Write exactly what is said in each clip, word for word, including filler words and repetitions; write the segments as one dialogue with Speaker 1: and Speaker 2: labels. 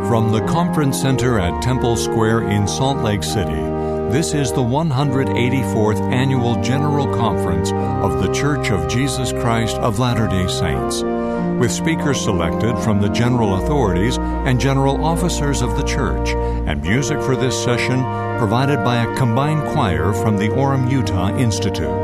Speaker 1: From the Conference Center at Temple Square in Salt Lake City, this is the one hundred eighty-fourth Annual General Conference of the Church of Jesus Christ of Latter-day Saints, with speakers selected from the general authorities and general officers of the Church, and music for this session provided by a combined choir from the Orem, Utah Institute.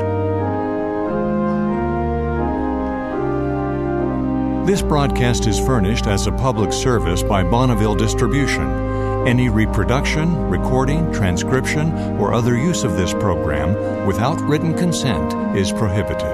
Speaker 1: This broadcast is furnished as a public service by Bonneville Distribution. Any reproduction, recording, transcription, or other use of this program without written consent is prohibited.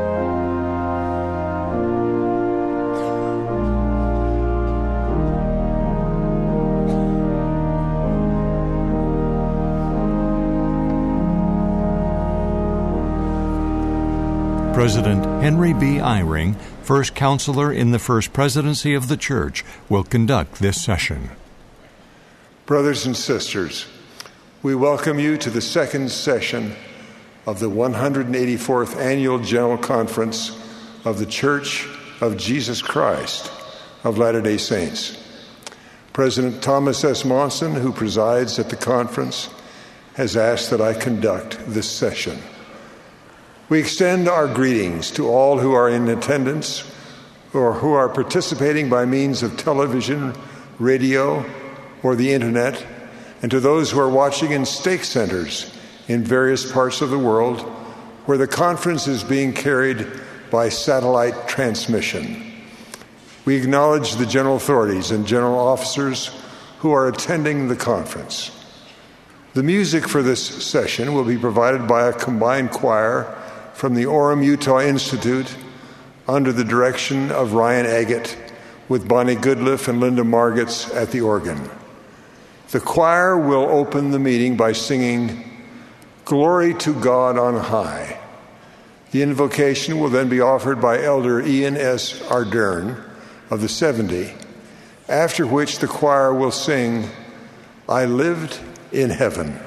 Speaker 1: President Henry B. Eyring, First Counselor in the First Presidency of the Church, will conduct this session.
Speaker 2: Brothers and sisters, we welcome you to the second session of the one hundred eighty-fourth Annual General Conference of the Church of Jesus Christ of Latter-day Saints. President Thomas S. Monson, who presides at the conference, has asked that I conduct this session. We extend our greetings to all who are in attendance or who are participating by means of television, radio, or the internet, and to those who are watching in stake centers in various parts of the world where the conference is being carried by satellite transmission. We acknowledge the general authorities and general officers who are attending the conference. The music for this session will be provided by a combined choir from the Orem, Utah Institute under the direction of Ryan Agate, with Bonnie Goodliff and Linda Margetts at the organ. The choir will open the meeting by singing "Glory to God on High." The invocation will then be offered by Elder Ian S. Ardern of the seventy, after which the choir will sing "I Lived in Heaven."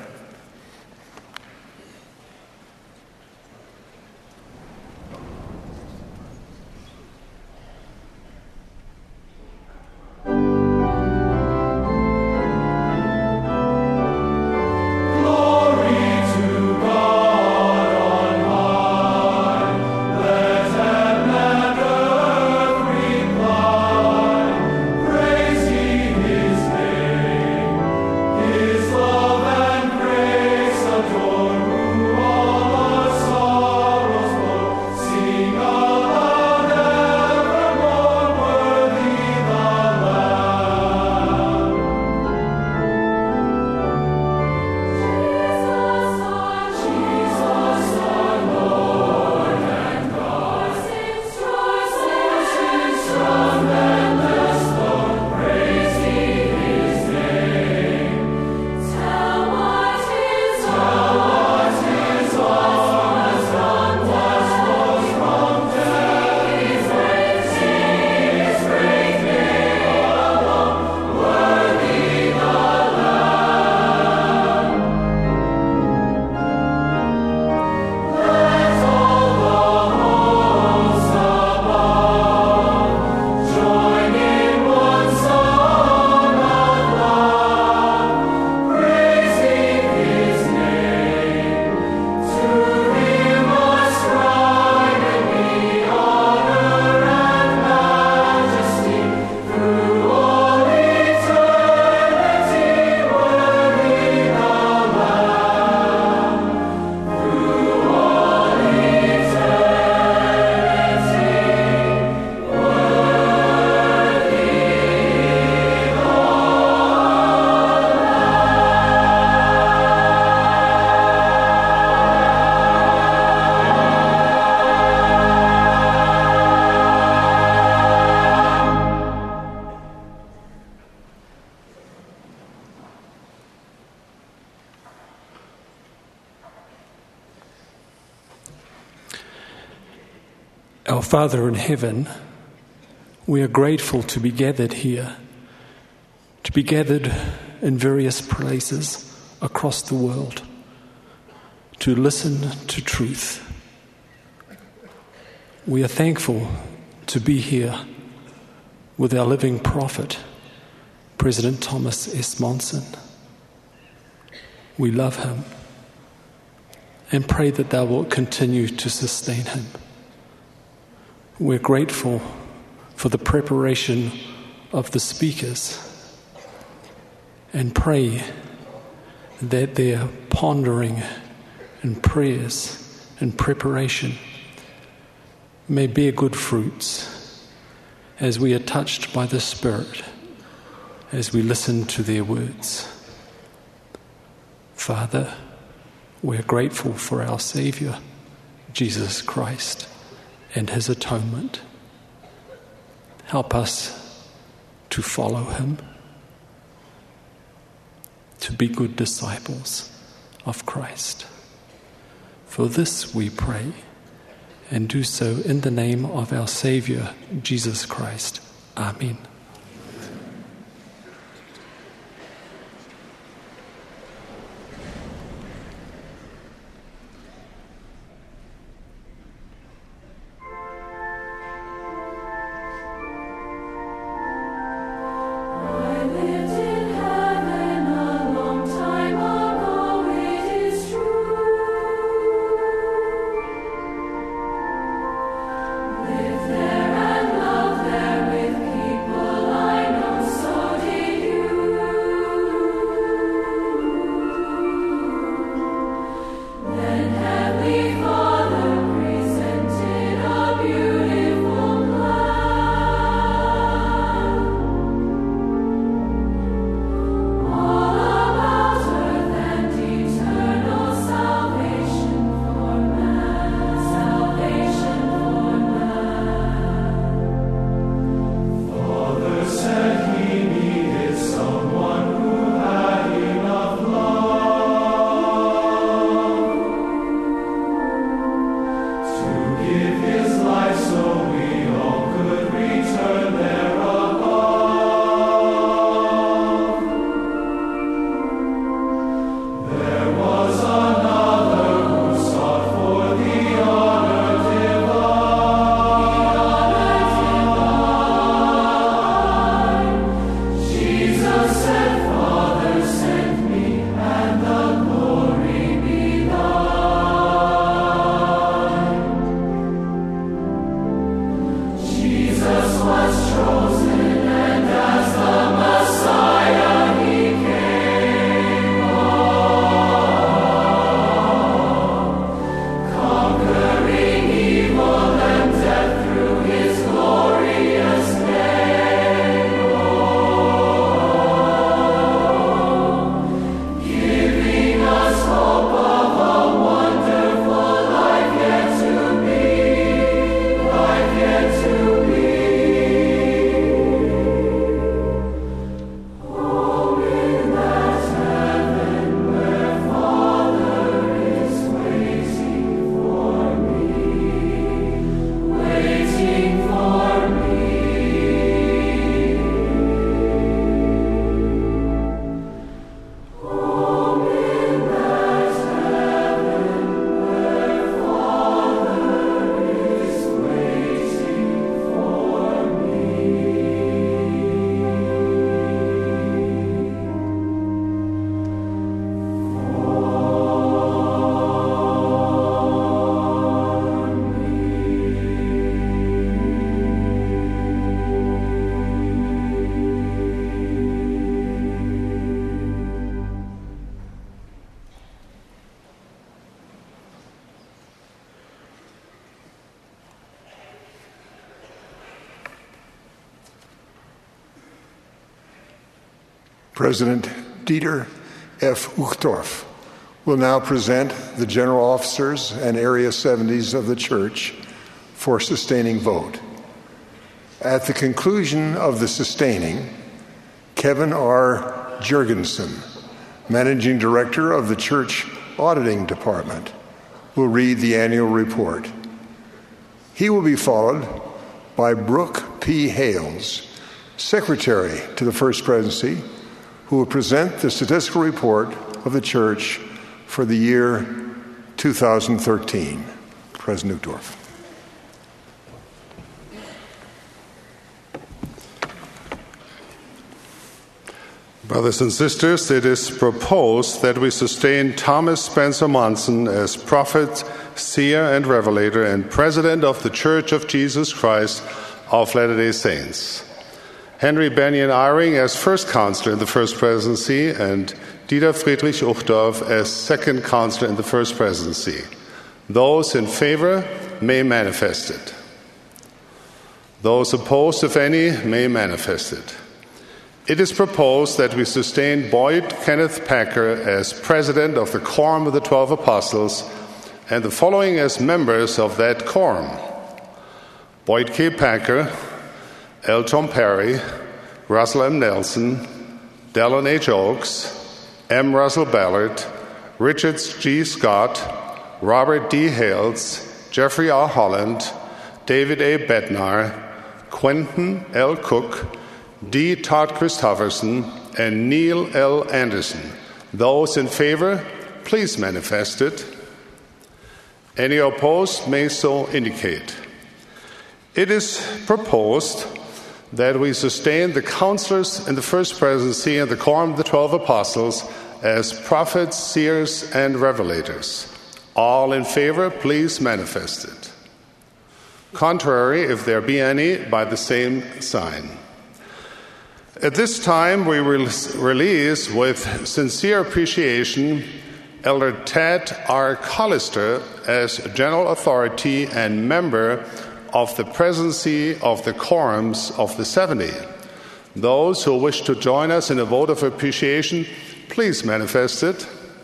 Speaker 3: Our Father in heaven, we are grateful to be gathered here, to be gathered in various places across the world, to listen to truth. We are thankful to be here with our living prophet, President Thomas S. Monson. We love him and pray that thou wilt continue to sustain him. We're grateful for the preparation of the speakers and pray that their pondering and prayers and preparation may bear good fruits as we are touched by the Spirit as we listen to their words. Father, we're grateful for our Savior, Jesus Christ, and his atonement. Help us to follow him, to be good disciples of Christ. For this we pray, and do so in the name of our Savior, Jesus Christ. Amen.
Speaker 2: President Dieter F. Uchtdorf will now present the general officers and area seventies of the church for sustaining vote. At the conclusion of the sustaining, Kevin R. Jurgensen, Managing Director of the Church Auditing Department, will read the annual report. He will be followed by Brooke P. Hales, Secretary to the First Presidency, who will present the statistical report of the church for the year two thousand thirteen. President Uchtdorf.
Speaker 4: Brothers and sisters, it is proposed that we sustain Thomas Spencer Monson as prophet, seer, and revelator and president of the Church of Jesus Christ of Latter-day Saints. Henry Benyon Eyring as first counselor in the First Presidency and Dieter Friedrich Uchtdorf as second counselor in the First Presidency. Those in favor may manifest it. Those opposed, if any, may manifest it. It is proposed that we sustain Boyd Kenneth Packer as president of the Quorum of the Twelve Apostles and the following as members of that quorum: Boyd K. Packer, L. Tom Perry, Russell M. Nelson, Dallin H. Oakes, M. Russell Ballard, Richard G. Scott, Robert D. Hales, Jeffrey R. Holland, David A. Bednar, Quentin L. Cook, D. Todd Christofferson, and Neil L. Anderson. Those in favor, please manifest it. Any opposed may so indicate. It is proposed that we sustain the counselors in the First Presidency and the Quorum of the Twelve Apostles as prophets, seers, and revelators. All in favor, please manifest it. Contrary, if there be any, by the same sign. At this time, we will release with sincere appreciation Elder Ted R. Collister as General Authority and member of the Presidency of the Quorums of the seventy. Those who wish to join us in a vote of appreciation, please manifest it.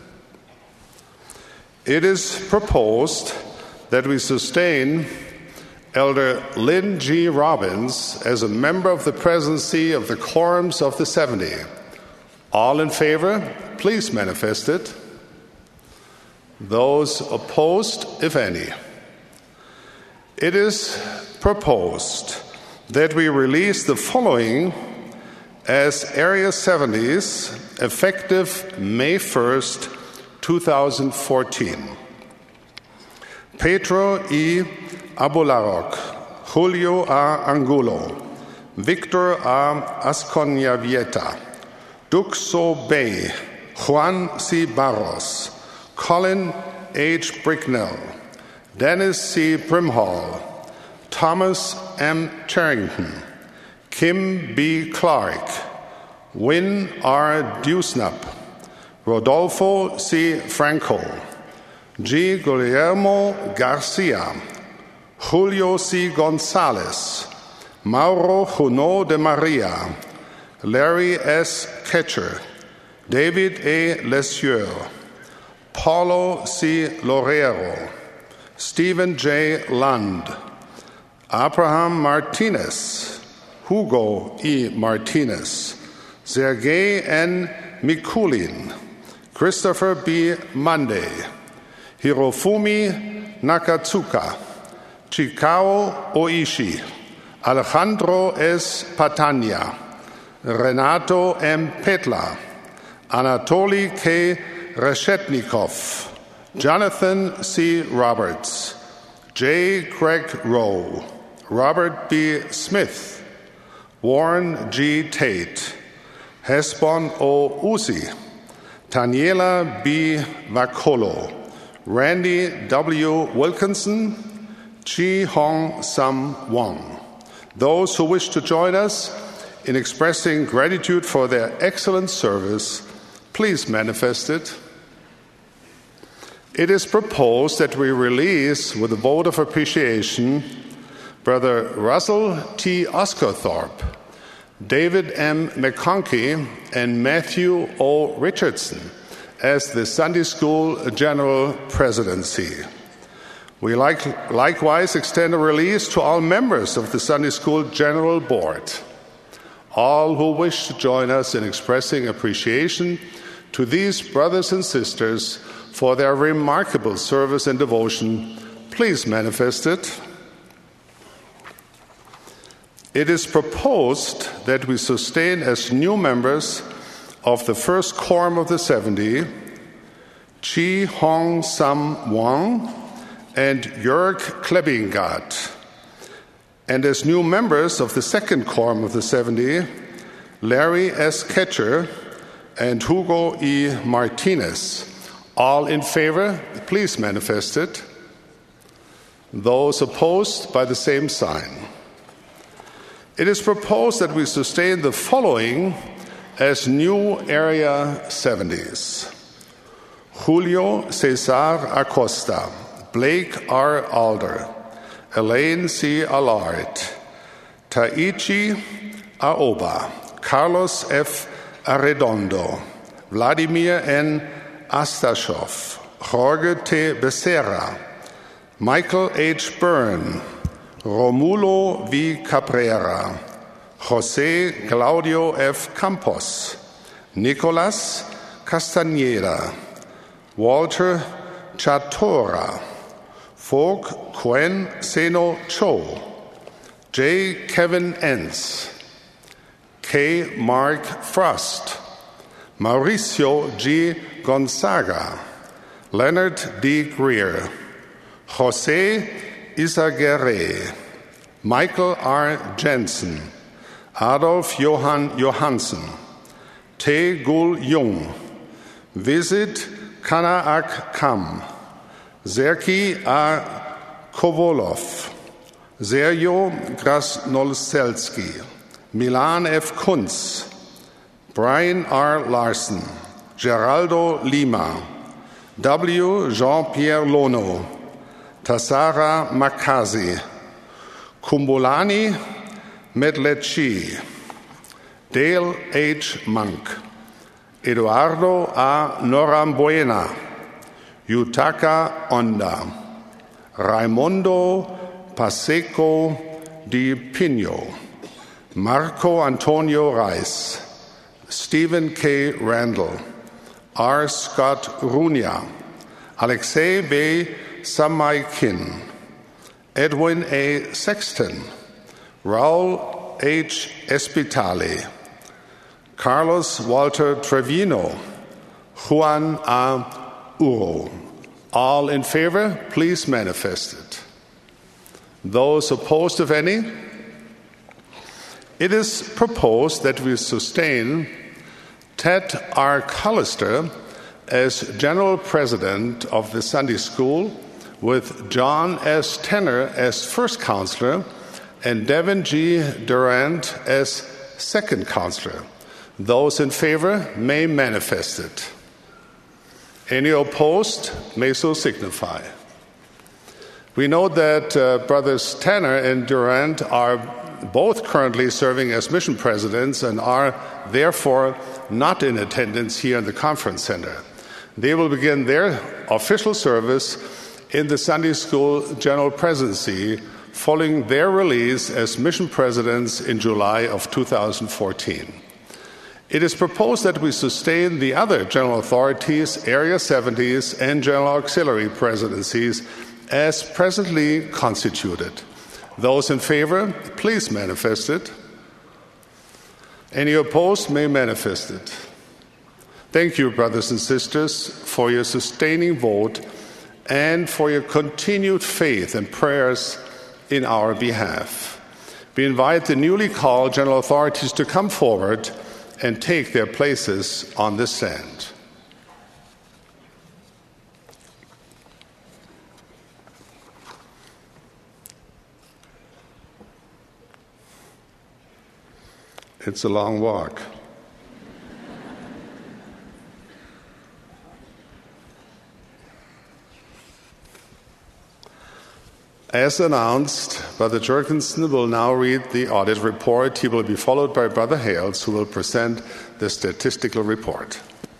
Speaker 4: It is proposed that we sustain Elder Lynn G. Robbins as a member of the Presidency of the Quorums of the seventy. All in favor, please manifest it. Those opposed, if any. It is proposed that we release the following as Area seventies effective May first, twenty fourteen. Pedro E. Abularok, Julio A. Angulo, Victor A. Asconyavieta, Duxo Bay, Juan C. Barros, Colin H. Bricknell, Dennis C. Brimhall, Thomas M. Charrington, Kim B. Clark, Win R. Dewsnup, Rodolfo C. Franco, G. Guillermo Garcia, Julio C. Gonzalez, Mauro Juno de Maria, Larry S. Ketcher, David A. Lesieur, Paulo C. Lorero, Stephen J. Lund, Abraham Martinez, Hugo E. Martinez, Sergei N. Mikulin, Christopher B. Monday, Hirofumi Nakatsuka, Chikao Oishi, Alejandro S. Patania, Renato M. Petla, Anatoly K. Reshetnikov, Jonathan C. Roberts, J. Greg Rowe, Robert B. Smith, Warren G. Tate, Hesbon O. Uzi, Daniela B. Vacolo, Randy W. Wilkinson, Chi Hong Sam Wong. Those who wish to join us in expressing gratitude for their excellent service, please manifest it. It is proposed that we release with a vote of appreciation Brother Russell T. Oscarthorpe, David M. McConkey, and Matthew O. Richardson as the Sunday School General Presidency. We like, likewise extend a release to all members of the Sunday School General Board. All who wish to join us in expressing appreciation to these brothers and sisters for their remarkable service and devotion, please manifest it. It is proposed that we sustain as new members of the first Quorum of the seventy, Chi Hong Sam Wang and Jörg Klebingard, and as new members of the second Quorum of the seventy, Larry S. Ketcher, and Hugo E. Martinez. All in favor, please manifest it. Those opposed, by the same sign. It is proposed that we sustain the following as new Area seventies. Julio Cesar Acosta, Blake R. Alder, Elaine C. Allard, Taichi Aoba, Carlos F. Arredondo, Vladimir N. Astashov, Jorge T. Becerra, Michael H. Byrne, Romulo V. Cabrera, José Claudio F. Campos, Nicolas Castañeda, Walter Chatora, Folk Quen Seno Cho, J. Kevin Entz, K. Mark Frost, Mauricio G. Gonzaga, Leonard D. Greer, José Isaguerre, Michael R. Jensen, Adolf Johann Johansen, Tae Gul Jung, Visit Kanaak Kam, Sergei A. Kovolov, Sergio Grasnolselski, Milan F. Kunz, Brian R. Larson, Geraldo Lima, W. Jean-Pierre Lono, Tassara Makazi, Kumbulani Medlechi, Dale H. Monk, Eduardo A. Norambuena, Yutaka Onda, Raimundo Paseco Di Pino, Marco Antonio Reis, Stephen K. Randall, R. Scott Runia, Alexei B. Samaikin, Edwin A. Sexton, Raul H. Espitali, Carlos Walter Trevino, Juan A. Uro. All in favor, please manifest it. Those opposed, if any? It is proposed that we sustain Ted R. Collister as General President of the Sunday School, with John S. Tenner as First Counselor and Devin G. Durant as Second Counselor. Those in favor may manifest it. Any opposed may so signify. We know that uh, Brothers Tanner and Durant are both currently serving as mission presidents and are therefore not in attendance here in the conference center. They will begin their official service in the Sunday School General Presidency following their release as mission presidents in July of two thousand fourteen. It is proposed that we sustain the other general authorities, Area seventies, and general auxiliary presidencies as presently constituted. Those in favor, please manifest it. Any opposed may manifest it. Thank you, brothers and sisters, for your sustaining vote and for your continued faith and prayers in our behalf. We invite the newly called general authorities to come forward and take their places on the stand. It's a long walk. As announced, Brother Jurgensen will now read the audit report. He will be followed by Brother Hales, who will present the statistical report.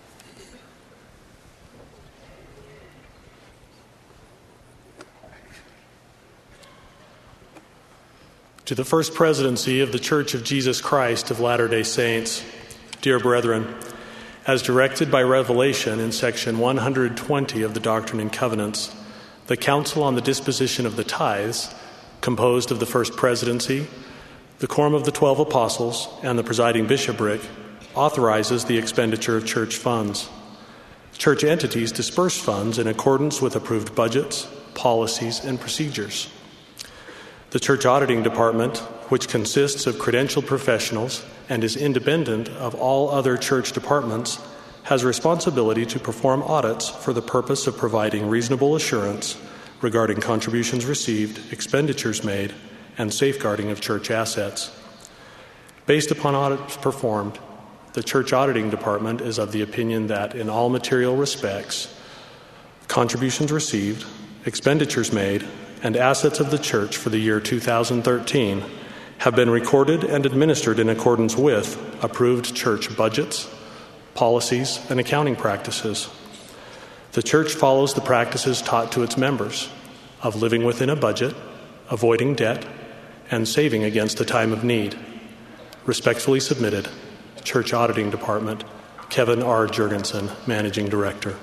Speaker 5: To the First Presidency of the Church of Jesus Christ of Latter-day Saints, dear brethren, as directed by Revelation in section one hundred twenty of the Doctrine and Covenants, the Council on the Disposition of the Tithes, composed of the First Presidency, the Quorum of the Twelve Apostles, and the presiding bishopric, authorizes the expenditure of church funds. Church entities disperse funds in accordance with approved budgets, policies, and procedures. The Church Auditing Department which consists of credentialed professionals and is independent of all other church departments, has responsibility to perform audits for the purpose of providing reasonable assurance regarding contributions received, expenditures made, and safeguarding of church assets. Based upon audits performed, the Church Auditing Department is of the opinion that in all material respects, contributions received, expenditures made, and assets of the church for the year two thousand thirteen have been recorded and administered in accordance with approved church budgets, policies, and accounting practices. The church follows the practices taught to its members of living within a budget, avoiding debt, and saving against a time of need. Respectfully submitted, Church Auditing Department, Kevin R. Jurgensen, Managing Director.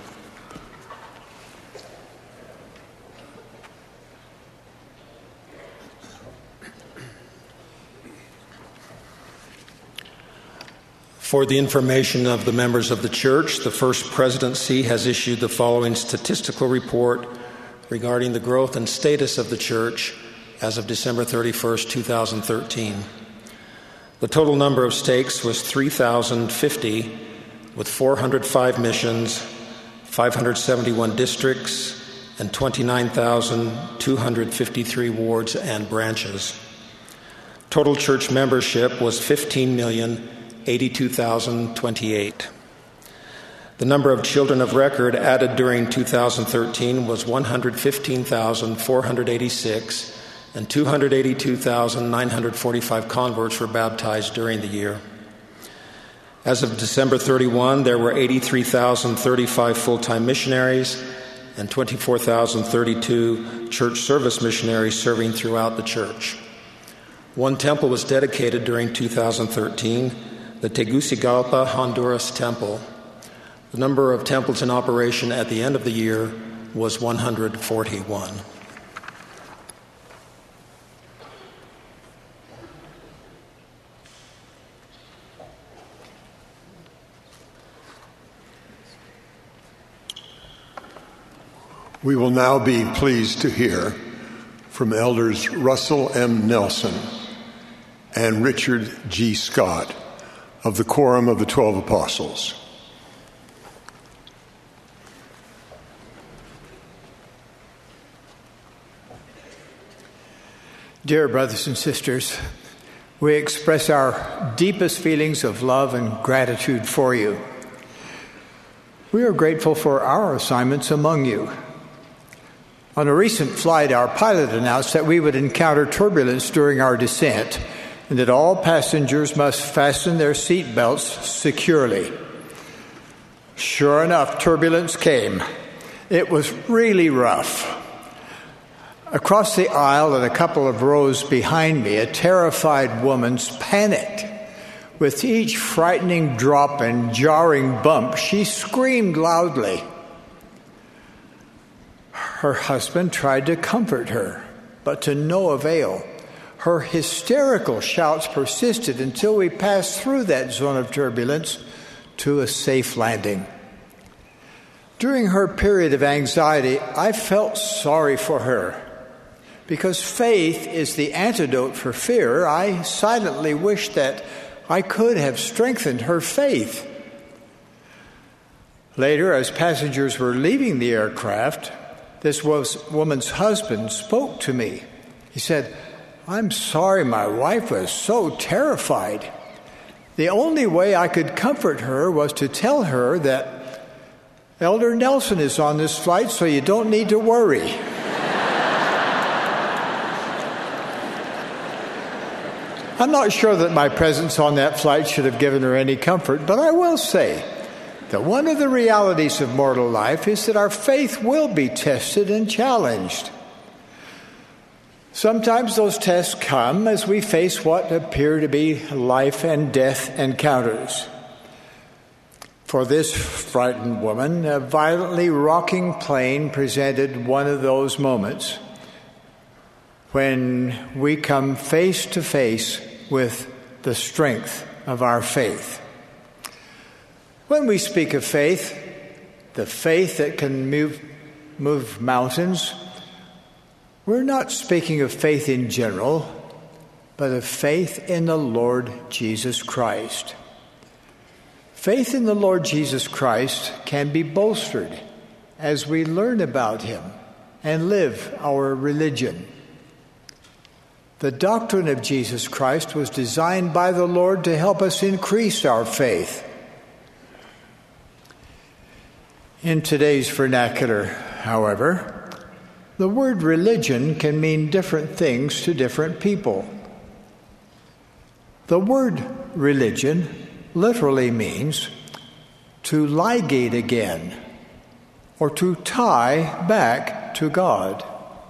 Speaker 6: For the information of the members of the church, the First Presidency has issued the following statistical report regarding the growth and status of the church as of December thirty-first, two thousand thirteen. The total number of stakes was three thousand fifty, with four hundred five missions, five hundred seventy-one districts, and twenty-nine thousand two hundred fifty-three wards and branches. Total church membership was fifteen million eighty-two thousand twenty-eight. The number of children of record added during two thousand thirteen was one hundred fifteen thousand four hundred eighty-six, and two hundred eighty-two thousand nine hundred forty-five converts were baptized during the year. As of December thirty-first, there were eighty-three thousand thirty-five full-time missionaries and twenty-four thousand thirty-two church service missionaries serving throughout the church. One temple was dedicated during two thousand thirteen, the Tegucigalpa, Honduras Temple. The number of temples in operation at the end of the year was one hundred forty-one.
Speaker 2: We will now be pleased to hear from Elders Russell M. Nelson and Richard G. Scott of the Quorum of the Twelve Apostles.
Speaker 7: Dear brothers and sisters, we express our deepest feelings of love and gratitude for you. We are grateful for our assignments among you. On a recent flight, our pilot announced that we would encounter turbulence during our descent and that all passengers must fasten their seat belts securely. Sure enough, turbulence came. It was really rough. Across the aisle and a couple of rows behind me, a terrified woman panicked. With each frightening drop and jarring bump, she screamed loudly. Her husband tried to comfort her, but to no avail. Her hysterical shouts persisted until we passed through that zone of turbulence to a safe landing. During her period of anxiety, I felt sorry for her. Because faith is the antidote for fear, I silently wished that I could have strengthened her faith. Later, as passengers were leaving the aircraft, this woman's husband spoke to me. He said, "I'm sorry my wife was so terrified. The only way I could comfort her was to tell her that Elder Nelson is on this flight, so you don't need to worry." I'm not sure that my presence on that flight should have given her any comfort, but I will say that one of the realities of mortal life is that our faith will be tested and challenged. Sometimes those tests come as we face what appear to be life and death encounters. For this frightened woman, a violently rocking plane presented one of those moments when we come face to face with the strength of our faith. When we speak of faith, the faith that can move, move mountains, we're not speaking of faith in general, but of faith in the Lord Jesus Christ. Faith in the Lord Jesus Christ can be bolstered as we learn about him and live our religion. The doctrine of Jesus Christ was designed by the Lord to help us increase our faith. In today's vernacular, however, the word religion can mean different things to different people. The word religion literally means to ligate again or to tie back to God.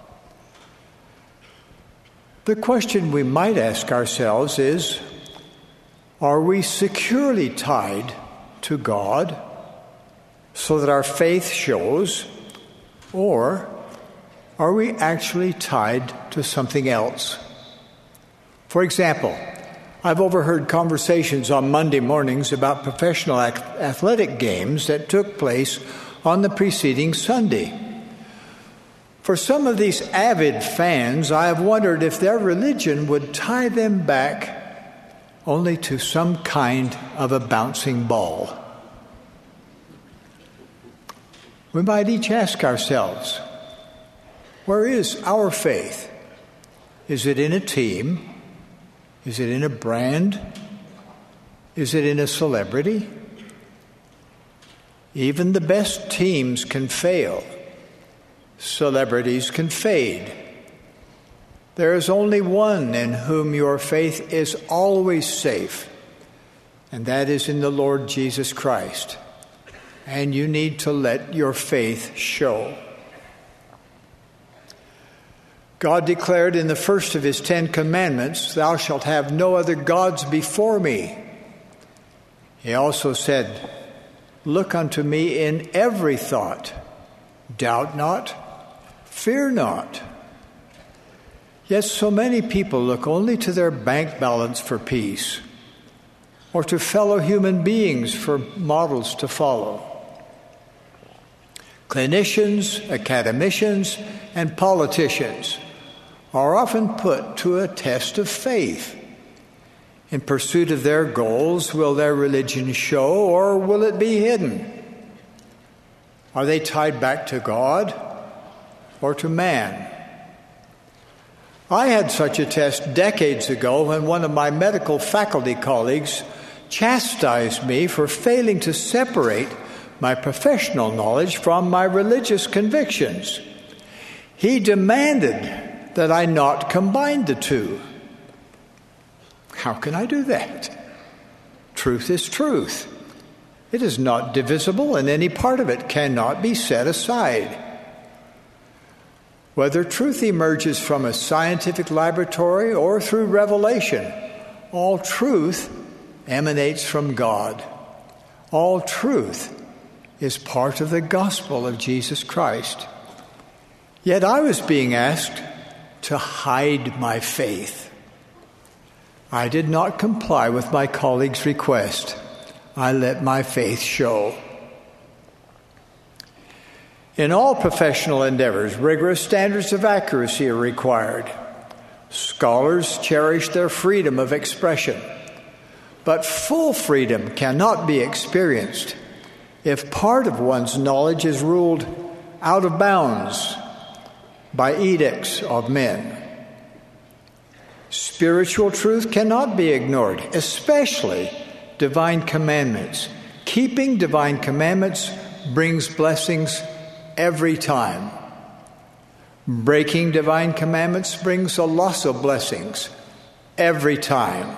Speaker 7: The question we might ask ourselves is, are we securely tied to God so that our faith shows, or are we actually tied to something else? For example, I've overheard conversations on Monday mornings about professional athletic games that took place on the preceding Sunday. For some of these avid fans, I have wondered if their religion would tie them back only to some kind of a bouncing ball. We might each ask ourselves, where is our faith? Is it in a team? Is it in a brand? Is it in a celebrity? Even the best teams can fail. Celebrities can fade. There is only one in whom your faith is always safe, and that is in the Lord Jesus Christ. And you need to let your faith show. God declared in the first of his Ten Commandments, "Thou shalt have no other gods before me." He also said, "Look unto me in every thought. Doubt not, fear not." Yet so many people look only to their bank balance for peace, or to fellow human beings for models to follow. Clinicians, academicians, and politicians are often put to a test of faith. In pursuit of their goals, will their religion show, or will it be hidden? Are they tied back to God or to man? I had such a test decades ago when one of my medical faculty colleagues chastised me for failing to separate my professional knowledge from my religious convictions. He demanded that I not combine the two. How can I do that? Truth is truth. It is not divisible, and any part of it cannot be set aside. Whether truth emerges from a scientific laboratory or through revelation, all truth emanates from God. All truth is part of the gospel of Jesus Christ. Yet I was being asked to hide my faith. I did not comply with my colleague's request. I let my faith show. In all professional endeavors, rigorous standards of accuracy are required. Scholars cherish their freedom of expression, but full freedom cannot be experienced if part of one's knowledge is ruled out of bounds by edicts of men. Spiritual truth cannot be ignored, especially divine commandments. Keeping divine commandments brings blessings every time. Breaking divine commandments brings a loss of blessings every time.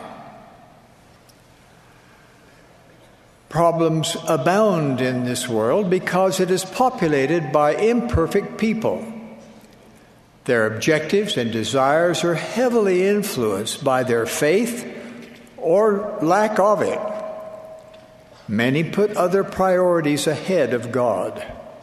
Speaker 7: Problems abound in this world because it is populated by imperfect people. Their objectives and desires are heavily influenced by their faith or lack of it. Many put other priorities ahead of God.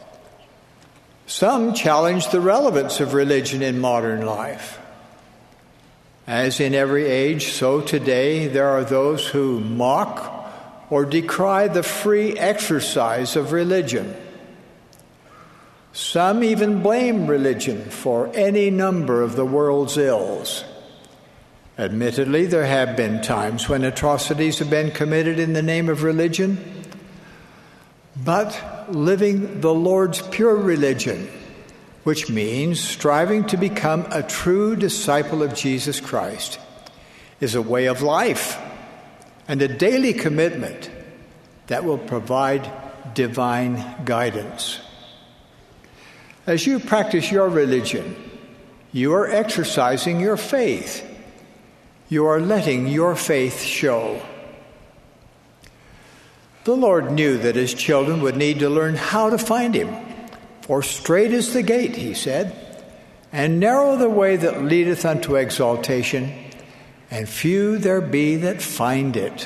Speaker 7: Some challenge the relevance of religion in modern life. As in every age, so today there are those who mock or decry the free exercise of religion. Some even blame religion for any number of the world's ills. Admittedly, there have been times when atrocities have been committed in the name of religion, but living the Lord's pure religion, which means striving to become a true disciple of Jesus Christ, is a way of life and a daily commitment that will provide divine guidance. As you practice your religion, you are exercising your faith. You are letting your faith show. The Lord knew that his children would need to learn how to find him. For straight is the gate, he said, and narrow the way that leadeth unto exaltation, and few there be that find it.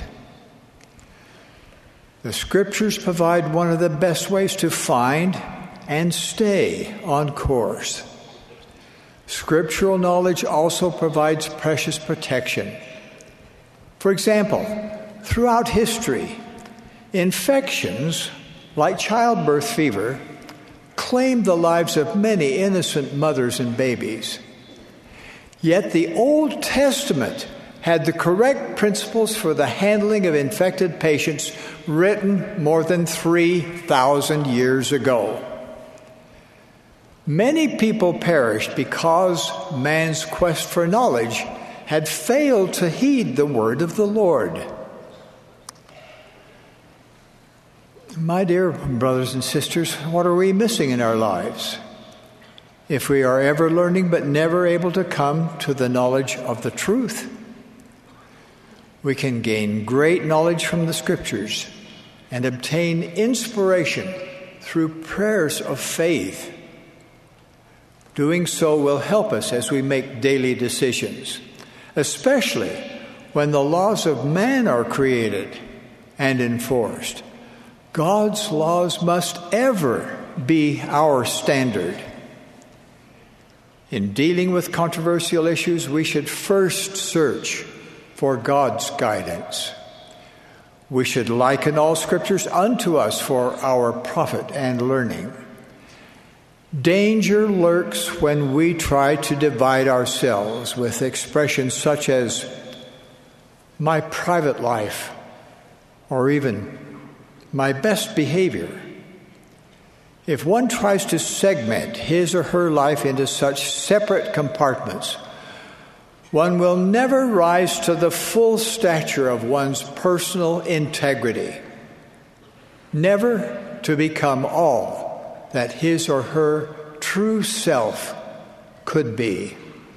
Speaker 7: The Scriptures provide one of the best ways to find and stay on course. Scriptural knowledge also provides precious protection. For example, throughout history, infections like childbirth fever claimed the lives of many innocent mothers and babies. Yet the Old Testament had the correct principles for the handling of infected patients written more than three thousand years ago. Many people perished because man's quest for knowledge had failed to heed the word of the Lord. My dear brothers and sisters, what are we missing in our lives? If we are ever learning but never able to come to the knowledge of the truth, we can gain great knowledge from the Scriptures and obtain inspiration through prayers of faith. Doing so will help us as we make daily decisions, especially when the laws of man are created and enforced. God's laws must ever be our standard. In dealing with controversial issues, we should first search for God's guidance. We should liken all Scriptures unto us for our profit and learning. Danger lurks when we try to divide ourselves with expressions such as my private life or even my best behavior. If one tries to segment his or her life into such separate compartments, one will never rise to the full stature of one's personal integrity, never to become all that his or her true self could be.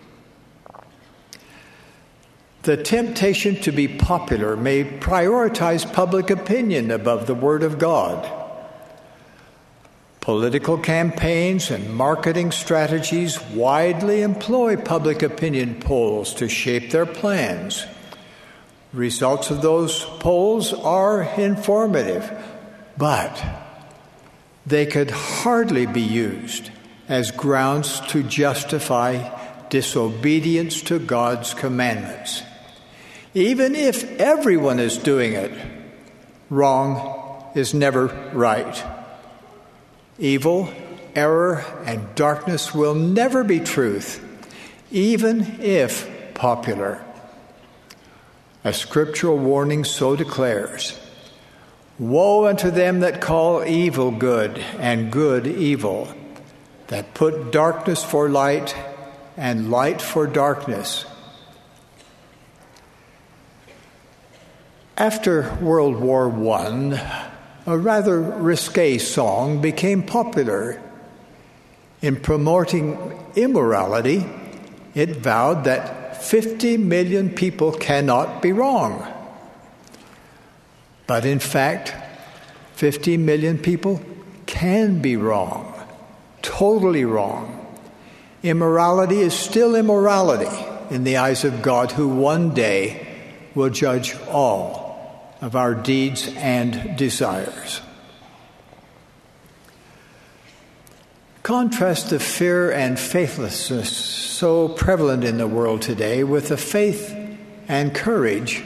Speaker 7: The temptation to be popular may prioritize public opinion above the Word of God. Political campaigns and marketing strategies widely employ public opinion polls to shape their plans. Results of those polls are informative, but they could hardly be used as grounds to justify disobedience to God's commandments. Even if everyone is doing it, wrong is never right. Evil, error, and darkness will never be truth, even if popular. A scriptural warning so declares, "Woe unto them that call evil good, and good evil, that put darkness for light, and light for darkness." After World War One, a rather risque song became popular. In promoting immorality, it vowed that fifty million people cannot be wrong. But in fact, fifty million people can be wrong, totally wrong. Immorality is still immorality in the eyes of God, who one day will judge all of our deeds and desires. Contrast the fear and faithlessness so prevalent in the world today with the faith and courage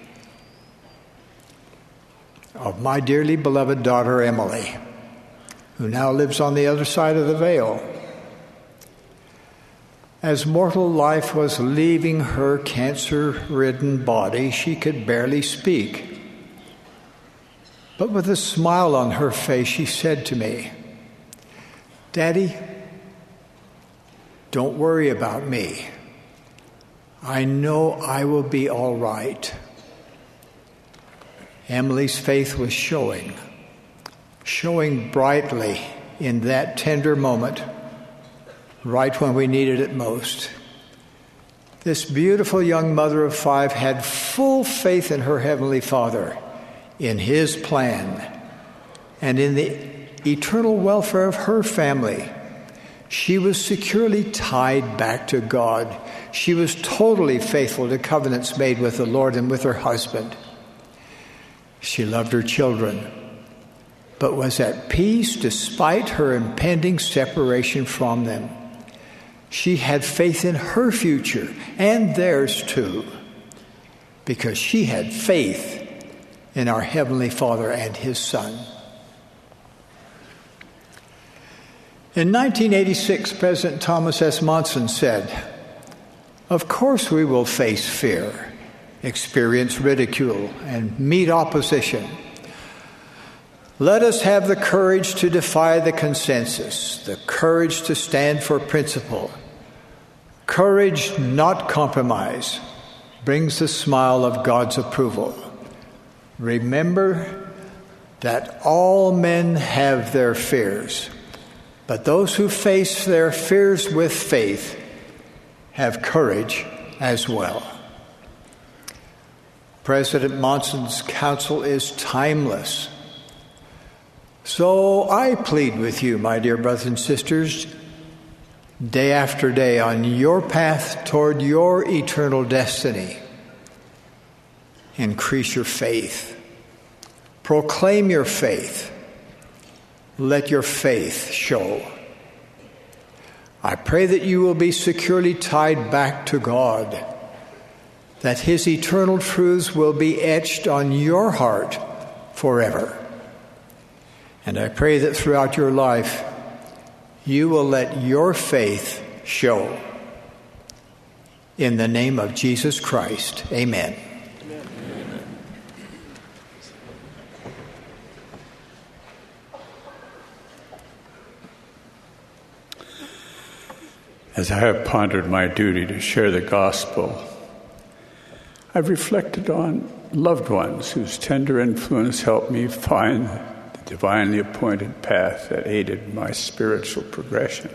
Speaker 7: of my dearly beloved daughter Emily, who now lives on the other side of the veil. As mortal life was leaving her cancer-ridden body, she could barely speak. But with a smile on her face, she said to me, "Daddy, don't worry about me. I know I will be all right." Emily's faith was showing, showing brightly in that tender moment, right when we needed it most. This beautiful young mother of five had full faith in her Heavenly Father, in His plan, and in the eternal welfare of her family. She was securely tied back to God. She was totally faithful to covenants made with the Lord and with her husband. She loved her children, but was at peace despite her impending separation from them. She had faith in her future and theirs too, because she had faith in our Heavenly Father and His Son. In nineteen eighty-six, President Thomas S. Monson said, "Of course we will face fear, experience ridicule, and meet opposition. Let us have the courage to defy the consensus, the courage to stand for principle. Courage, not compromise, brings the smile of God's approval. Remember that all men have their fears, but those who face their fears with faith have courage as well." President Monson's counsel is timeless. So I plead with you, my dear brothers and sisters, day after day on your path toward your eternal destiny, increase your faith. Proclaim your faith. Let your faith show. I pray that you will be securely tied back to God, that His eternal truths will be etched on your heart forever. And I pray that throughout your life, you will let your faith show. In the name of Jesus Christ, amen.
Speaker 8: As I have pondered my duty to share the gospel, I've reflected on loved ones whose tender influence helped me find the divinely appointed path that aided my spiritual progression.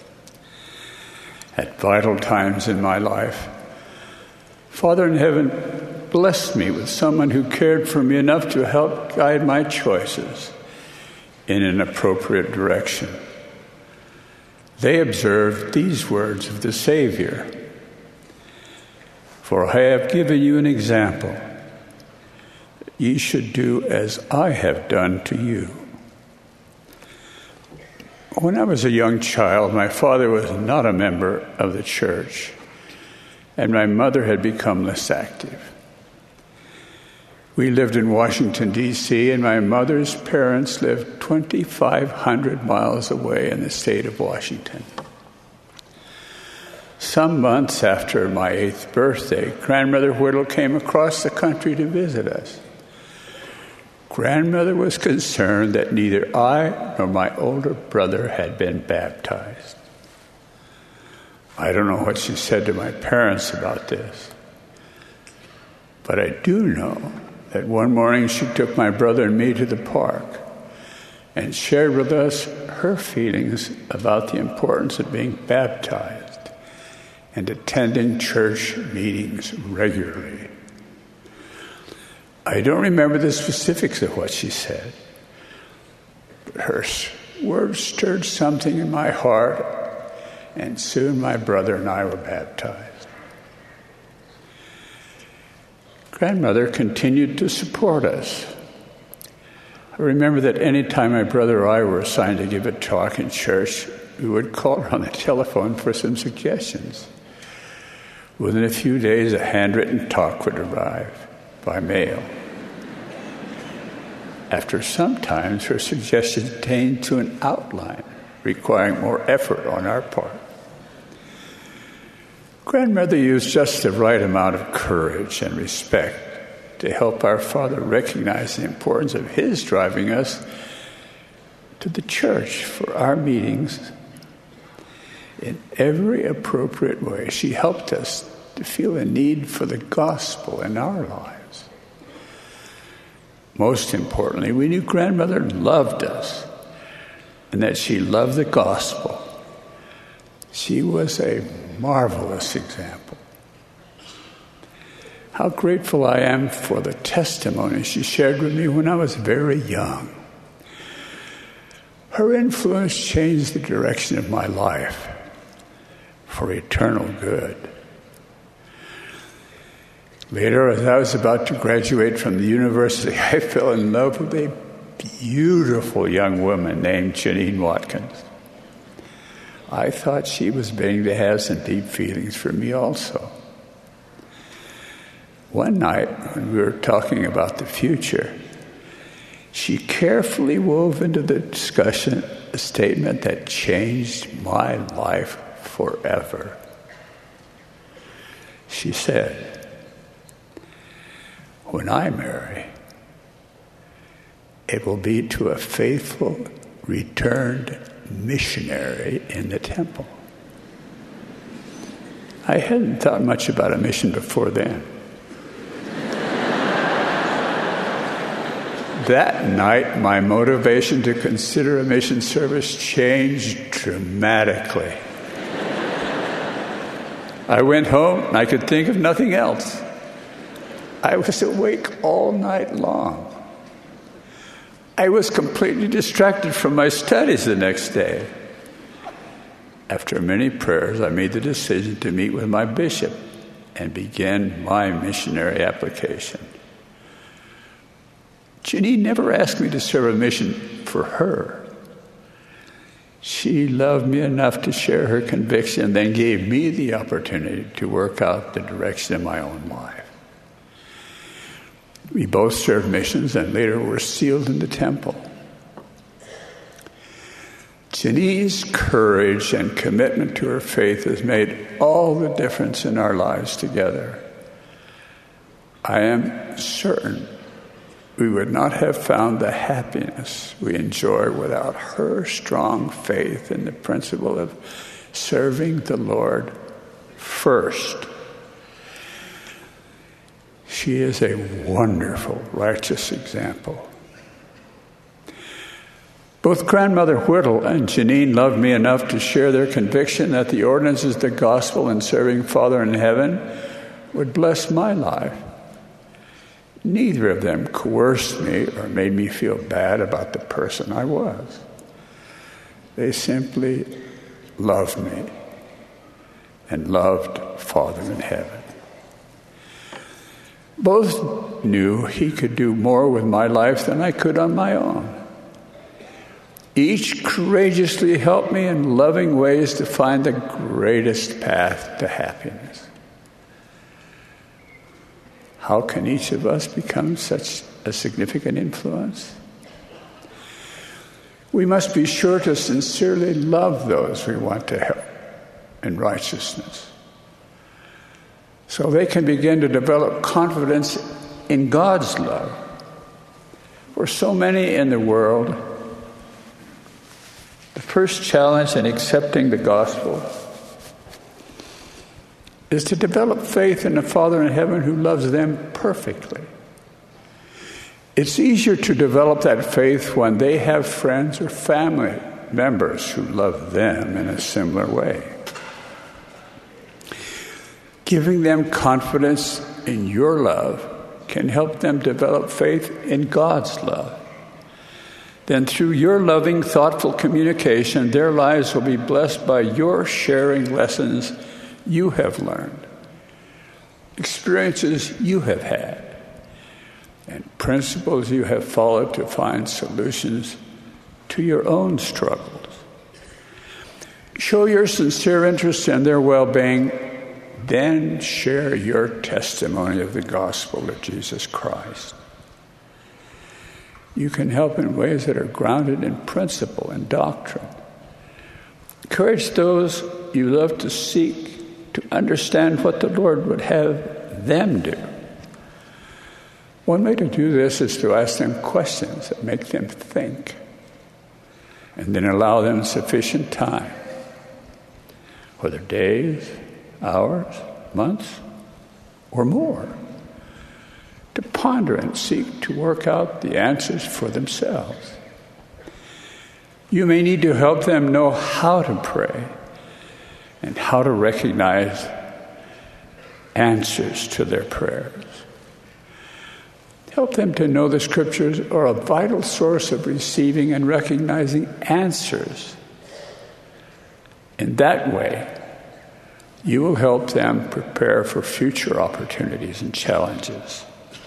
Speaker 8: At vital times in my life, Father in heaven blessed me with someone who cared for me enough to help guide my choices in an appropriate direction. They observed these words of the Savior, "For I have given you an example. Ye should do as I have done to you." When I was a young child, my father was not a member of the church, and my mother had become less active. We lived in Washington, D C, and my mother's parents lived twenty-five hundred miles away in the state of Washington. Some months after my eighth birthday, Grandmother Whittle came across the country to visit us. Grandmother was concerned that neither I nor my older brother had been baptized. I don't know what she said to my parents about this, but I do know that one morning she took my brother and me to the park and shared with us her feelings about the importance of being baptized and attending church meetings regularly. I don't remember the specifics of what she said, but her words stirred something in my heart, and soon my brother and I were baptized. Grandmother continued to support us. I remember that any time my brother or I were assigned to give a talk in church, we would call her on the telephone for some suggestions. Within a few days, a handwritten talk would arrive by mail. After some time, her suggestions attained to an outline, requiring more effort on our part. Grandmother used just the right amount of courage and respect to help our father recognize the importance of his driving us to the church for our meetings in every appropriate way. She helped us to feel a need for the gospel in our lives. Most importantly, we knew grandmother loved us and that she loved the gospel. She was a marvelous example. How grateful I am for the testimony she shared with me when I was very young. Her influence changed the direction of my life for eternal good. Later, as I was about to graduate from the university, I fell in love with a beautiful young woman named Janine Watkins. I thought she was beginning to have some deep feelings for me also. One night, when we were talking about the future, she carefully wove into the discussion a statement that changed my life forever. She said, "When I marry, it will be to a faithful, returned missionary in the temple." I hadn't thought much about a mission before then. That night, my motivation to consider a mission service changed dramatically. I went home and I could think of nothing else. I was awake all night long. I was completely distracted from my studies the next day. After many prayers, I made the decision to meet with my bishop and begin my missionary application. Janine never asked me to serve a mission for her. She loved me enough to share her conviction and then gave me the opportunity to work out the direction of my own life. We both served missions and later were sealed in the temple. Janine's courage and commitment to her faith has made all the difference in our lives together. I am certain we would not have found the happiness we enjoy without her strong faith in the principle of serving the Lord first. She is a wonderful, righteous example. Both Grandmother Whittle and Janine loved me enough to share their conviction that the ordinances of the gospel and serving Father in heaven would bless my life. Neither of them coerced me or made me feel bad about the person I was. They simply loved me and loved Father in heaven. Both knew he could do more with my life than I could on my own. Each courageously helped me in loving ways to find the greatest path to happiness. How can each of us become such a significant influence? We must be sure to sincerely love those we want to help in righteousness, so they can begin to develop confidence in God's love. For so many in the world, the first challenge in accepting the gospel is to develop faith in the Father in heaven who loves them perfectly. It's easier to develop that faith when they have friends or family members who love them in a similar way. Giving them confidence in your love can help them develop faith in God's love. Then through your loving, thoughtful communication, their lives will be blessed by your sharing lessons you have learned, experiences you have had, and principles you have followed to find solutions to your own struggles. Show your sincere interest in their well-being, then share your testimony of the gospel of Jesus Christ. You can help in ways that are grounded in principle and doctrine. Encourage those you love to seek to understand what the Lord would have them do. One way to do this is to ask them questions that make them think, and then allow them sufficient time, whether days, hours, months, or more, to ponder and seek to work out the answers for themselves. You may need to help them know how to pray and how to recognize answers to their prayers. Help them to know the Scriptures are a vital source of receiving and recognizing answers. In that way, you will help them prepare for future opportunities and challenges.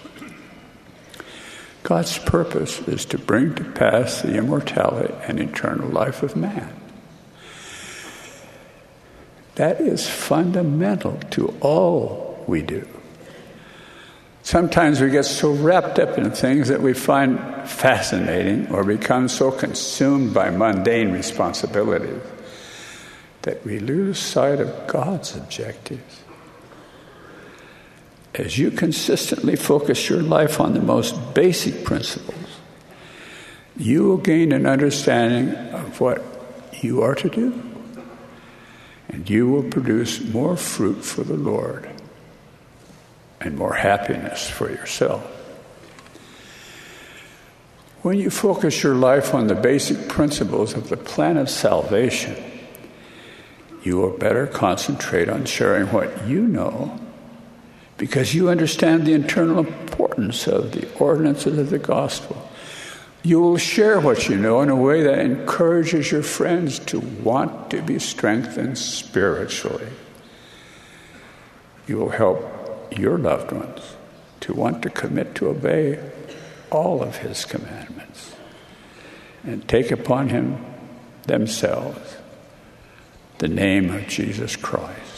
Speaker 8: God's purpose is to bring to pass the immortality and eternal life of man. That is fundamental to all we do. Sometimes we get so wrapped up in things that we find fascinating or become so consumed by mundane responsibilities that we lose sight of God's objectives. As you consistently focus your life on the most basic principles, you will gain an understanding of what you are to do, and you will produce more fruit for the Lord and more happiness for yourself. When you focus your life on the basic principles of the plan of salvation, you will better concentrate on sharing what you know, because you understand the internal importance of the ordinances of the gospel. You will share what you know in a way that encourages your friends to want to be strengthened spiritually. You will help your loved ones to want to commit to obey all of his commandments and take upon him themselves the name of Jesus Christ.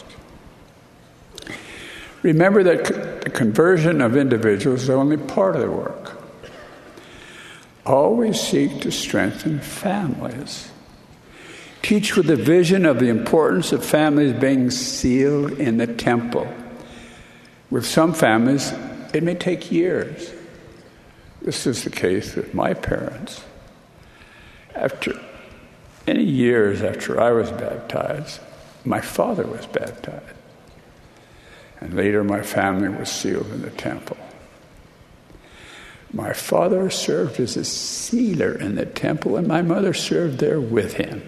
Speaker 8: Remember that the conversion of individuals is only part of the work. Always seek to strengthen families. Teach with the vision of the importance of families being sealed in the temple. With some families, it may take years. This is the case with my parents. After many years after I was baptized, my father was baptized. And later my family was sealed in the temple. My father served as a sealer in the temple, and my mother served there with him.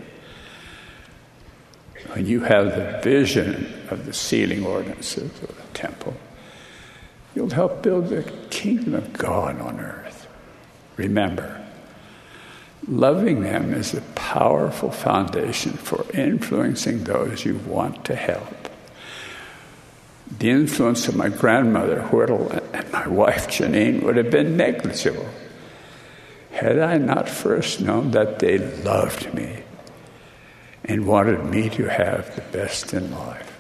Speaker 8: When you have the vision of the sealing ordinances of the temple, you'll help build the kingdom of God on earth. Remember, loving them is a powerful foundation for influencing those you want to help. The influence of my grandmother, Whittle, and my wife, Janine, would have been negligible had I not first known that they loved me and wanted me to have the best in life.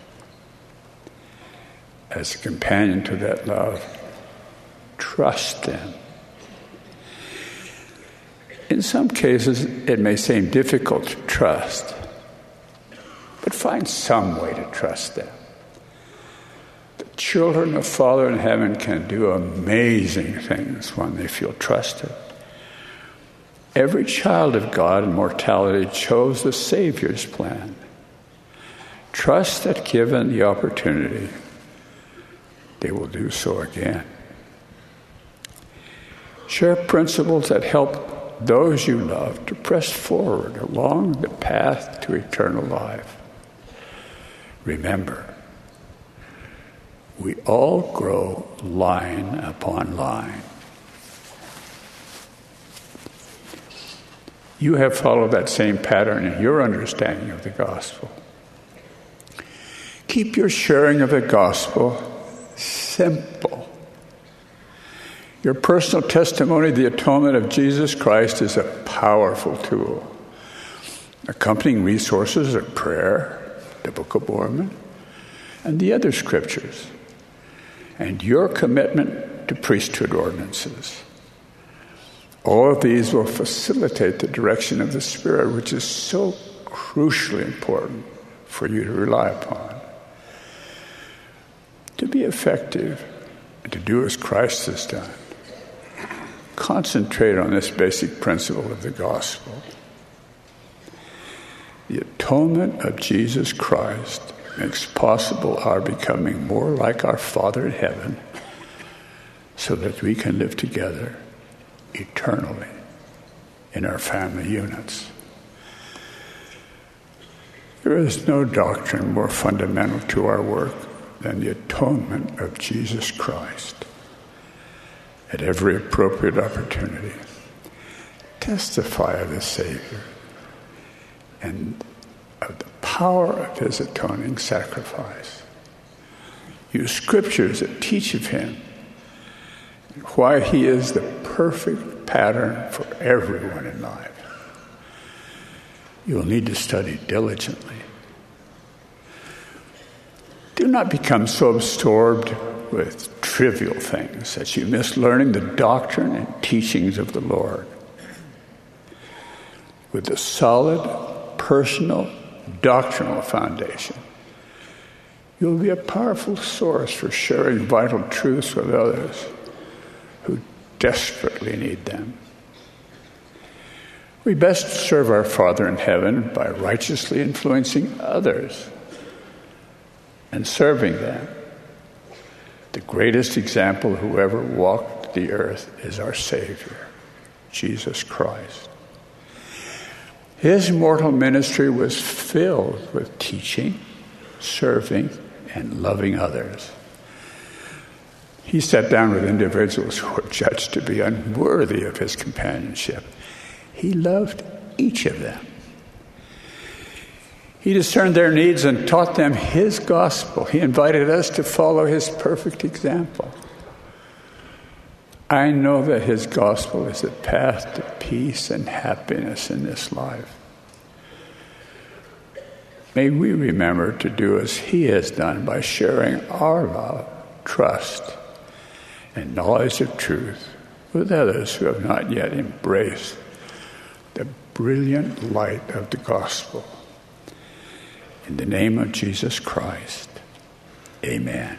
Speaker 8: As a companion to that love, trust them. In some cases, it may seem difficult to trust, but find some way to trust them. The children of Father in heaven can do amazing things when they feel trusted. Every child of God in mortality chose the Savior's plan. Trust that given the opportunity, they will do so again. Share principles that help those you love to press forward along the path to eternal life. Remember, we all grow line upon line. You have followed that same pattern in your understanding of the gospel. Keep your sharing of the gospel simple. Your personal testimony of the atonement of Jesus Christ is a powerful tool. Accompanying resources are prayer, the Book of Mormon, and the other scriptures, and your commitment to priesthood ordinances. All of these will facilitate the direction of the Spirit, which is so crucially important for you to rely upon. To be effective and to do as Christ has done, concentrate on this basic principle of the gospel. The atonement of Jesus Christ makes possible our becoming more like our Father in heaven so that we can live together eternally in our family units. There is no doctrine more fundamental to our work than the atonement of Jesus Christ. At every appropriate opportunity, testify of the Savior and of the power of his atoning sacrifice. Use scriptures that teach of him and why he is the perfect pattern for everyone in life. You will need to study diligently. Do not become so absorbed with trivial things that you miss learning the doctrine and teachings of the Lord. With a solid, personal, doctrinal foundation, you'll be a powerful source for sharing vital truths with others who desperately need them. We best serve our Father in heaven by righteously influencing others and serving them. The greatest example who ever walked the earth is our Savior, Jesus Christ. His mortal ministry was filled with teaching, serving, and loving others. He sat down with individuals who were judged to be unworthy of his companionship. He loved each of them. He discerned their needs and taught them his gospel. He invited us to follow his perfect example. I know that his gospel is the path to peace and happiness in this life. May we remember to do as he has done by sharing our love, trust, and knowledge of truth with others who have not yet embraced the brilliant light of the gospel. In the name of Jesus Christ, amen.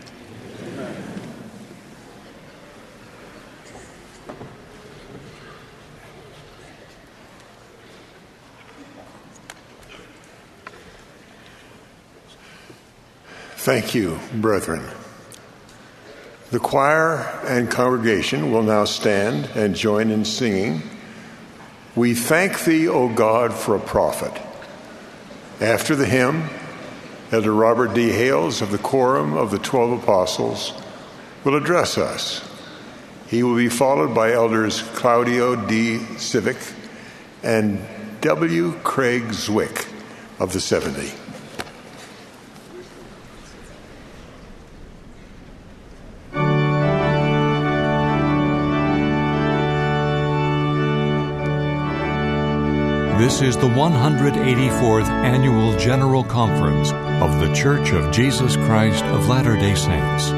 Speaker 2: Thank you, brethren. The choir and congregation will now stand and join in singing, "We Thank Thee, O God, for a Prophet." After the hymn, Elder Robert D. Hales of the Quorum of the Twelve Apostles will address us. He will be followed by Elders Claudio D. Civic and W. Craig Zwick of the seventy.
Speaker 1: This is the one hundred eighty-fourth Annual General Conference of The Church of Jesus Christ of Latter-day Saints.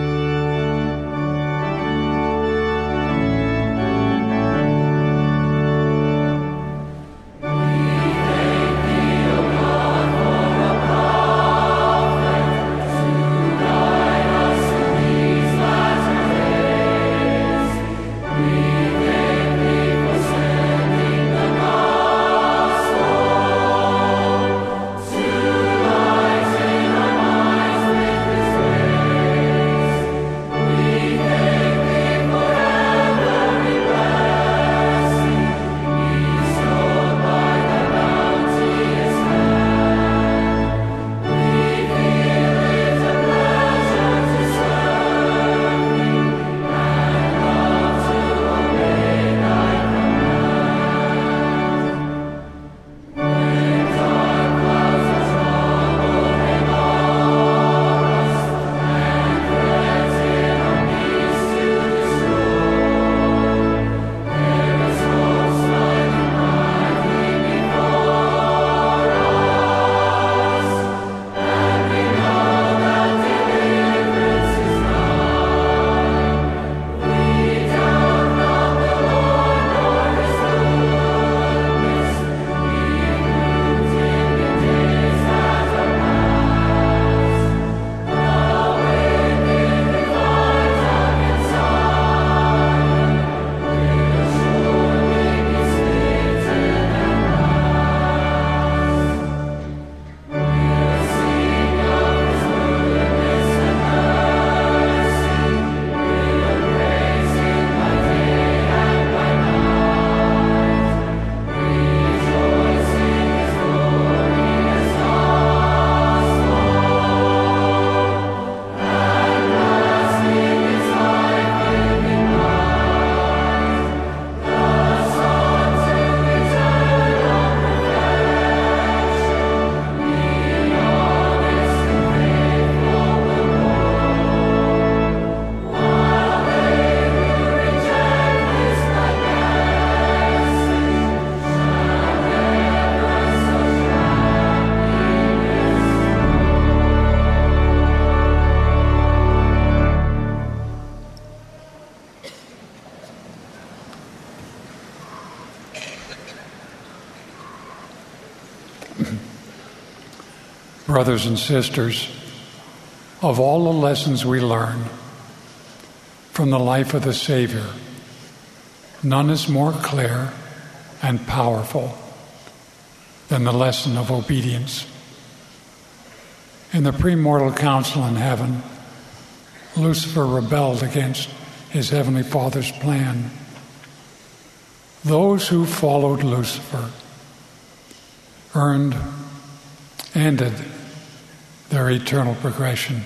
Speaker 9: Brothers and sisters, of all the lessons we learn from the life of the Savior, none is more clear and powerful than the lesson of obedience. In the premortal council in heaven, Lucifer rebelled against his heavenly Father's plan. Those who followed Lucifer earned, ended their eternal progression.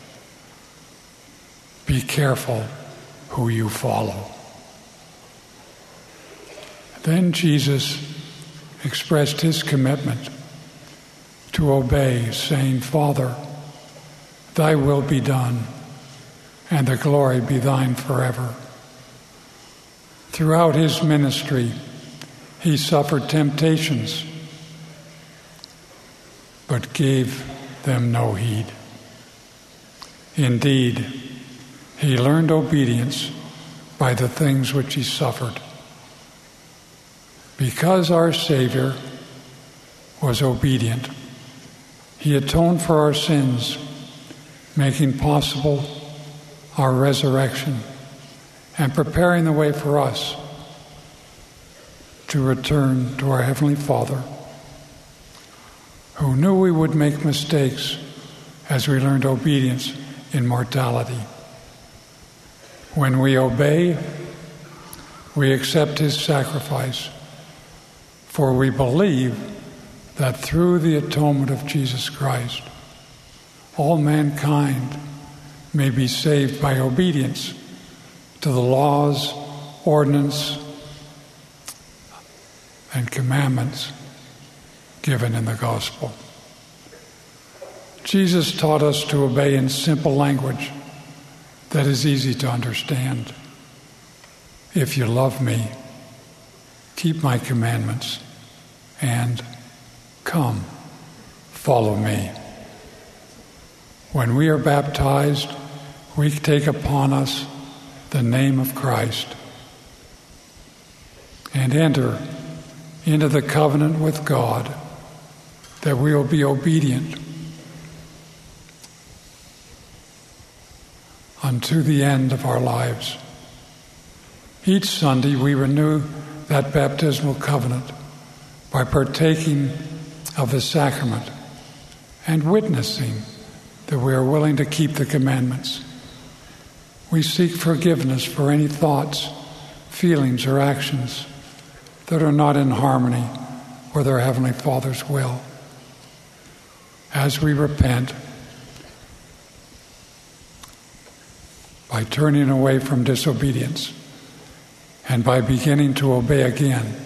Speaker 9: Be careful who you follow. Then Jesus expressed his commitment to obey, saying, Father, thy will be done, and the glory be thine forever. Throughout his ministry, he suffered temptations, but gave them no heed. Indeed, he learned obedience by the things which he suffered. Because our Savior was obedient, he atoned for our sins, making possible our resurrection and preparing the way for us to return to our Heavenly Father, who knew we would make mistakes as we learned obedience in mortality. When we obey, we accept his sacrifice, for we believe that through the atonement of Jesus Christ, all mankind may be saved by obedience to the laws, ordinance, and commandments given in the gospel. Jesus taught us to obey in simple language that is easy to understand. If you love me, keep my commandments, and come, follow me. When we are baptized, we take upon us the name of Christ and enter into the covenant with God that we will be obedient unto the end of our lives. Each Sunday we renew that baptismal covenant by partaking of the sacrament and witnessing that we are willing to keep the commandments. We seek forgiveness for any thoughts, feelings, or actions that are not in harmony with our Heavenly Father's will. As we repent, by turning away from disobedience and by beginning to obey again,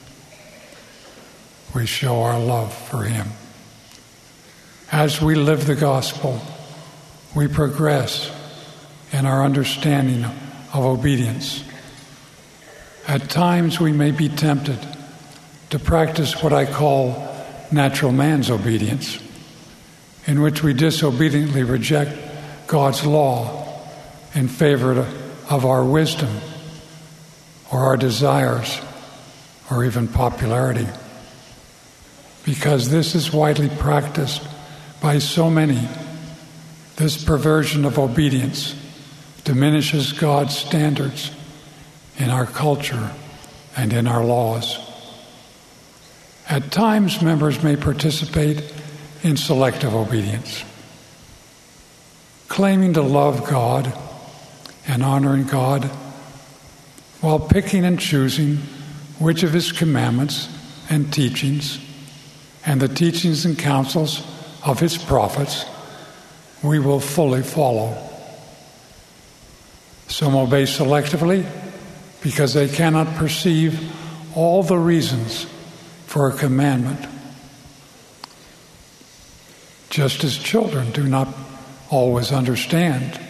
Speaker 9: we show our love for him. As we live the gospel, we progress in our understanding of obedience. At times we may be tempted to practice what I call natural man's obedience, in which we disobediently reject God's law in favor of our wisdom or our desires or even popularity. Because this is widely practiced by so many, this perversion of obedience diminishes God's standards in our culture and in our laws. At times, members may participate in selective obedience, claiming to love God and honoring God while picking and choosing which of his commandments and teachings and the teachings and counsels of his prophets we will fully follow. Some obey selectively because they cannot perceive all the reasons for a commandment, just as children do not always understand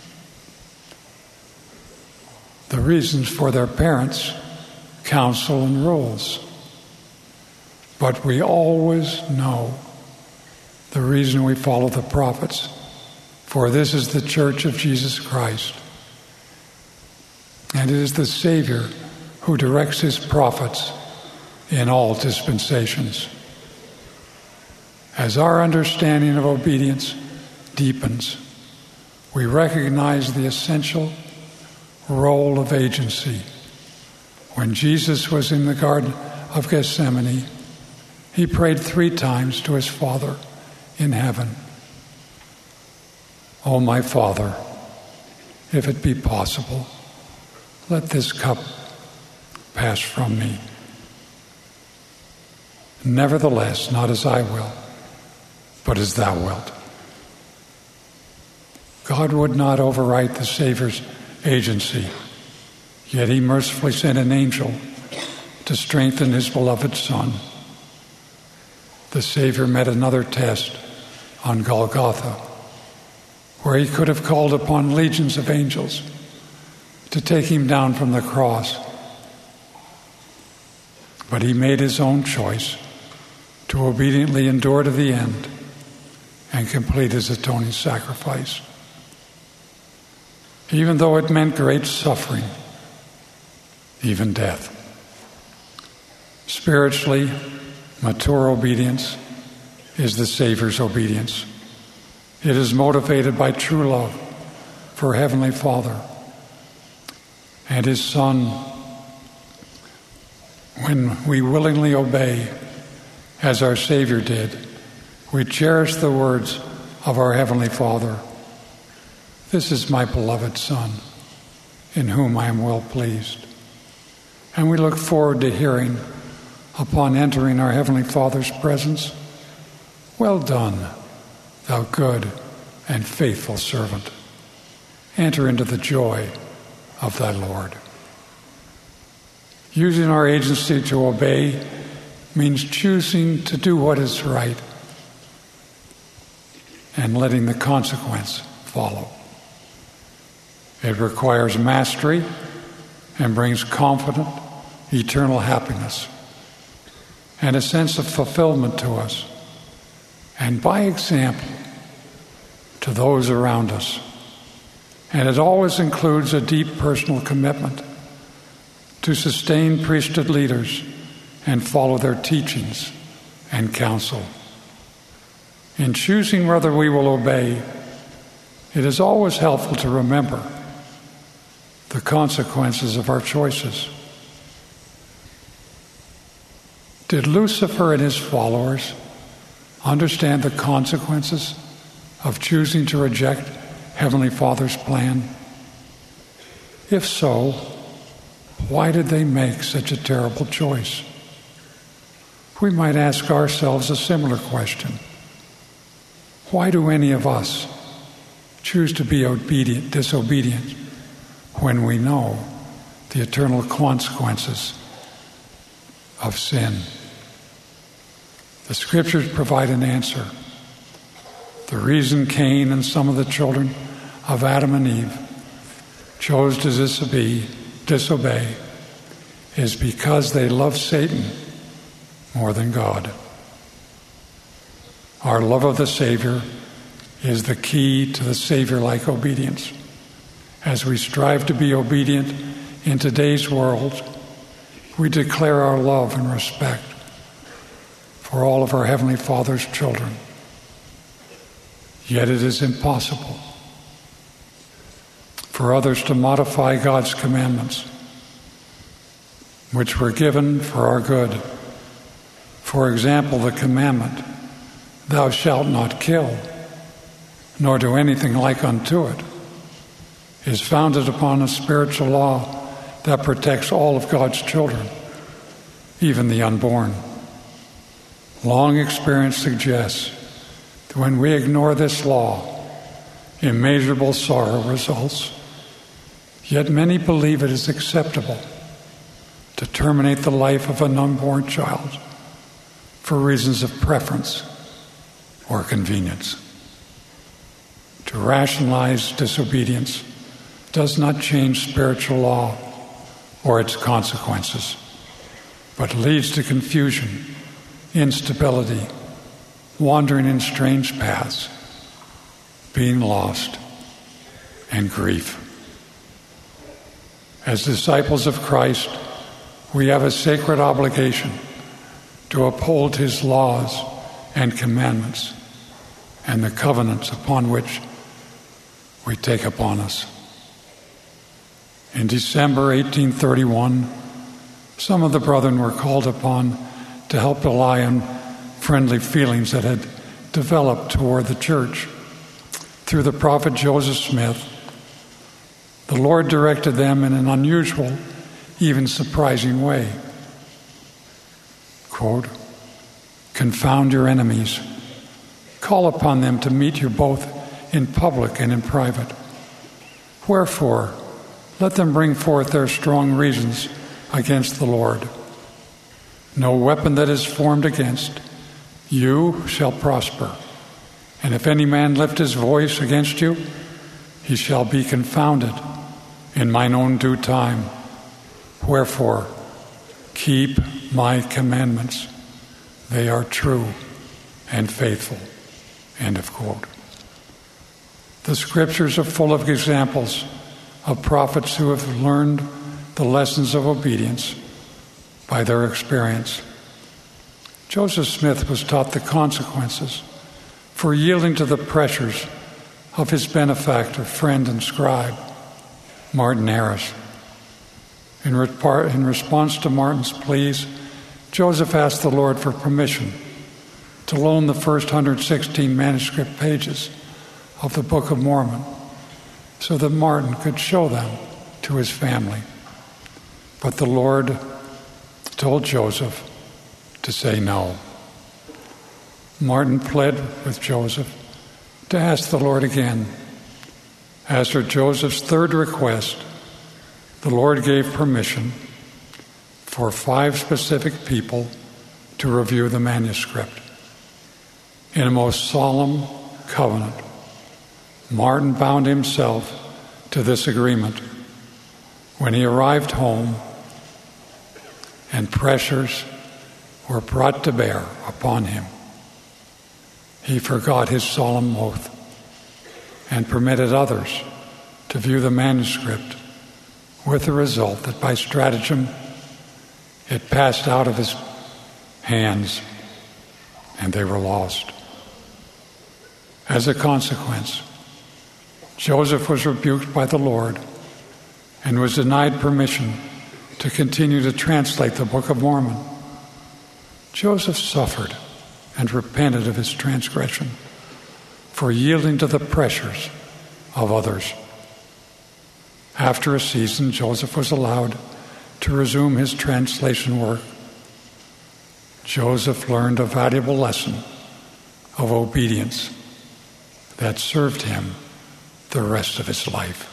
Speaker 9: the reasons for their parents' counsel and rules. But we always know the reason we follow the prophets, for this is the Church of Jesus Christ. And it is the Savior who directs his prophets in all dispensations. As our understanding of obedience deepens, we recognize the essential role of agency. When Jesus was in the Garden of Gethsemane, he prayed three times to his Father in heaven, "O my Father, if it be possible, let this cup pass from me. Nevertheless, not as I will, but as thou wilt." God would not overwrite the Savior's agency, yet he mercifully sent an angel to strengthen his beloved Son. The Savior met another test on Golgotha, where he could have called upon legions of angels to take him down from the cross. But he made his own choice to obediently endure to the end and complete his atoning sacrifice. Even though it meant great suffering, even death. Spiritually, mature obedience is the Savior's obedience. It is motivated by true love for Heavenly Father and His Son. When we willingly obey, as our Savior did, we cherish the words of our Heavenly Father. "This is my beloved Son, in whom I am well pleased." And we look forward to hearing, upon entering our Heavenly Father's presence, "Well done, thou good and faithful servant. Enter into the joy of thy Lord." Using our agency to obey means choosing to do what is right and letting the consequence follow. It requires mastery and brings confident, eternal happiness and a sense of fulfillment to us, and by example to those around us. And it always includes a deep personal commitment to sustain priesthood leaders and follow their teachings and counsel. In choosing whether we will obey, it is always helpful to remember the consequences of our choices. Did Lucifer and his followers understand the consequences of choosing to reject Heavenly Father's plan? If so, why did they make such a terrible choice? We might ask ourselves a similar question. Why do any of us choose to be obedient, disobedient when we know the eternal consequences of sin? The Scriptures provide an answer. The reason Cain and some of the children of Adam and Eve chose to disobey, disobey is because they love Satan more than God. Our love of the Savior is the key to the Savior-like obedience. As we strive to be obedient in today's world, we declare our love and respect for all of our Heavenly Father's children. Yet it is impossible for others to modify God's commandments, which were given for our good. For example, the commandment, "Thou shalt not kill, nor do anything like unto it," is founded upon a spiritual law that protects all of God's children, even the unborn. Long experience suggests that when we ignore this law, immeasurable sorrow results. Yet many believe it is acceptable to terminate the life of an unborn child for reasons of preference or convenience. To rationalize disobedience does not change spiritual law or its consequences, but leads to confusion, instability, wandering in strange paths, being lost, and grief. As disciples of Christ, we have a sacred obligation to uphold His laws and commandments and the covenants upon which we take upon us. In December eighteen thirty-one, some of the brethren were called upon to help allay on friendly feelings that had developed toward the church. Through the prophet Joseph Smith, the Lord directed them in an unusual, even surprising way. Quote, "Confound your enemies. Call upon them to meet you both in public and in private. Wherefore, let them bring forth their strong reasons against the Lord. No weapon that is formed against you shall prosper. And if any man lift his voice against you, he shall be confounded in mine own due time. Wherefore, keep my commandments. They are true and faithful." End of quote. The scriptures are full of examples of prophets who have learned the lessons of obedience by their experience. Joseph Smith was taught the consequences for yielding to the pressures of his benefactor, friend, and scribe, Martin Harris. In, repar- in response to Martin's pleas, Joseph asked the Lord for permission to loan the first one hundred sixteen manuscript pages of the Book of Mormon so that Martin could show them to his family. But the Lord told Joseph to say no. Martin pled with Joseph to ask the Lord again. After Joseph's third request, the Lord gave permission for five specific people to review the manuscript. In a most solemn covenant, Martin bound himself to this agreement. When he arrived home and pressures were brought to bear upon him, he forgot his solemn oath and permitted others to view the manuscript, with the result that by stratagem it passed out of his hands and they were lost. As a consequence, Joseph was rebuked by the Lord and was denied permission to continue to translate the Book of Mormon. Joseph suffered and repented of his transgression for yielding to the pressures of others. After a season, Joseph was allowed to resume his translation work. Joseph learned a valuable lesson of obedience that served him the rest of his life.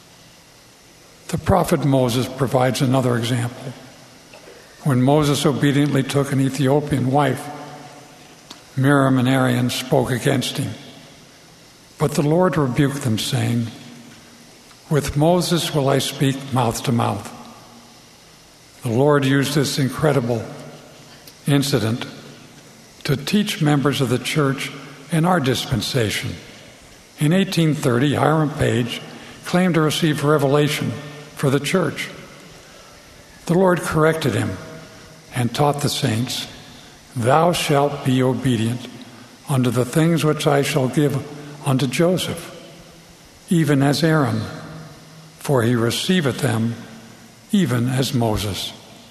Speaker 9: The prophet Moses provides another example. When Moses obediently took an Ethiopian wife, Miriam and Aaron spoke against him. But the Lord rebuked them, saying, "With Moses will I speak mouth to mouth." The Lord used this incredible incident to teach members of the church in our dispensation. In eighteen thirty, Hiram Page claimed to receive revelation for the church. The Lord corrected him and taught the saints, "Thou shalt be obedient unto the things which I shall give unto Joseph, even as Aaron, for he receiveth them even as Moses."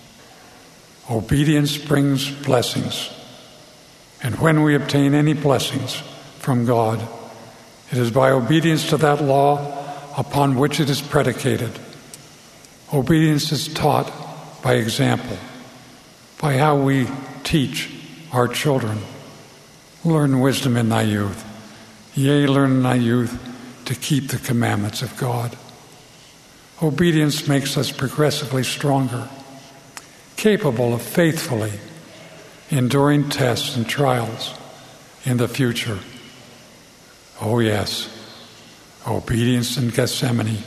Speaker 9: Obedience brings blessings, and when we obtain any blessings from God, it is by obedience to that law upon which it is predicated. Obedience is taught by example, by how we teach our children. Learn wisdom in thy youth. Yea, learn in thy youth to keep the commandments of God. Obedience makes us progressively stronger, capable of faithfully enduring tests and trials in the future. Oh yes, obedience in Gethsemane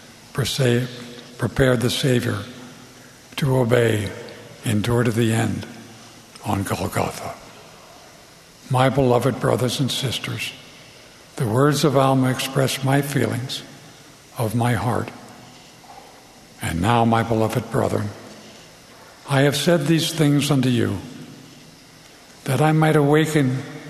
Speaker 9: prepared the Savior to obey, endure to the end on Golgotha. My beloved brothers and sisters, the words of Alma express my feelings of my heart. And now, my beloved brethren, I have said these things unto you, that I might awaken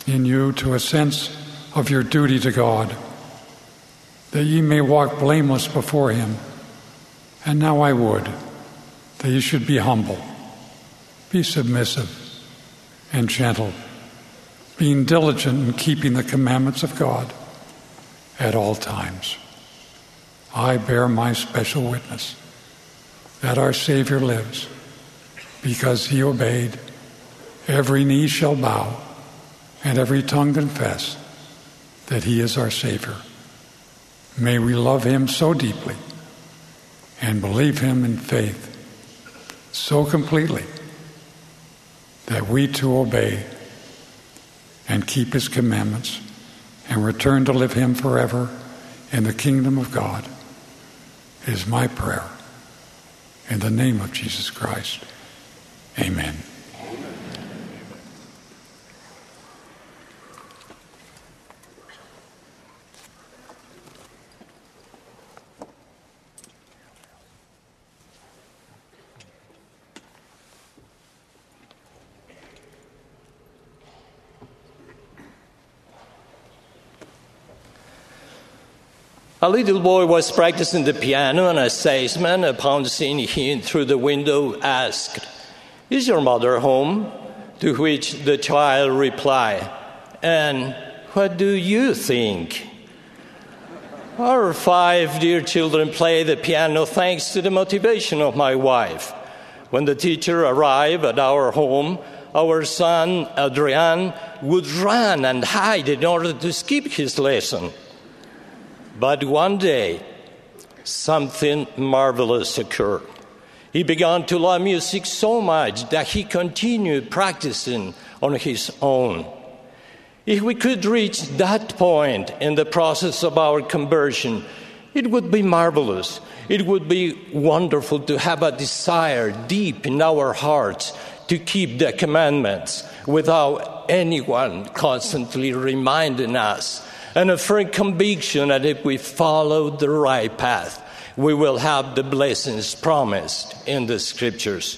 Speaker 9: in you to a sense of your duty to God, that ye may walk blameless before him. And now I would that ye should be humble, be submissive and gentle, being diligent in keeping the commandments of God at all times. I bear my special witness that our Savior lives, because he obeyed. Every knee shall bow and every tongue confess that he is our Savior. May we love him so deeply and believe him in faith so completely that we too obey and keep his commandments and return to live him forever in the kingdom of God, is my prayer. In the name of Jesus Christ, amen.
Speaker 10: A little boy was practicing the piano, and a salesman, upon seeing him through the window, asked, "Is your mother home?" To which the child replied, "And what do you think?" Our five dear children play the piano thanks to the motivation of my wife. When the teacher arrived at our home, our son, Adrian, would run and hide in order to skip his lesson. But one day, something marvelous occurred. He began to love music so much that he continued practicing on his own. If we could reach that point in the process of our conversion, it would be marvelous. It would be wonderful to have a desire deep in our hearts to keep the commandments without anyone constantly reminding us, and a firm conviction that if we follow the right path, we will have the blessings promised in the Scriptures.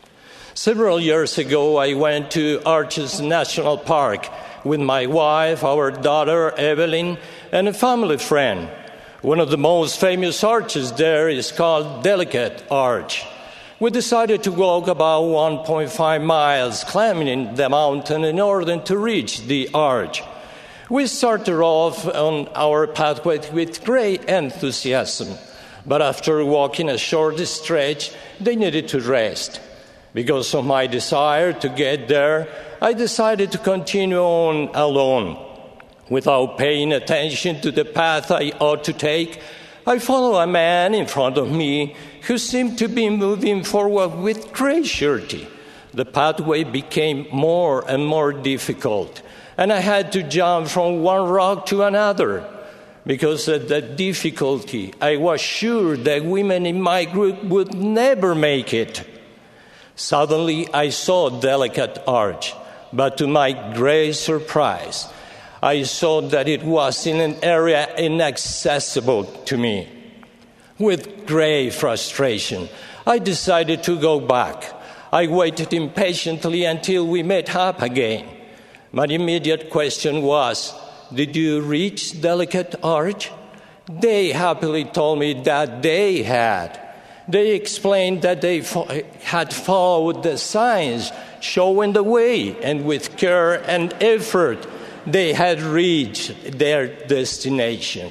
Speaker 10: Several years ago, I went to Arches National Park with my wife, our daughter Evelyn, and a family friend. One of the most famous arches there is called Delicate Arch. We decided to walk about one point five miles climbing the mountain in order to reach the arch. We started off on our pathway with great enthusiasm, but after walking a short stretch, they needed to rest. Because of my desire to get there, I decided to continue on alone. Without paying attention to the path I ought to take, I followed a man in front of me who seemed to be moving forward with great surety. The pathway became more and more difficult, and I had to jump from one rock to another. Because of the difficulty, I was sure that women in my group would never make it. Suddenly, I saw Delicate Arch, but to my great surprise, I saw that it was in an area inaccessible to me. With great frustration, I decided to go back. I waited impatiently until we met up again. My immediate question was, "Did you reach Delicate Arch?" They happily told me that they had. They explained that they fo- had followed the signs showing the way, and with care and effort, they had reached their destination.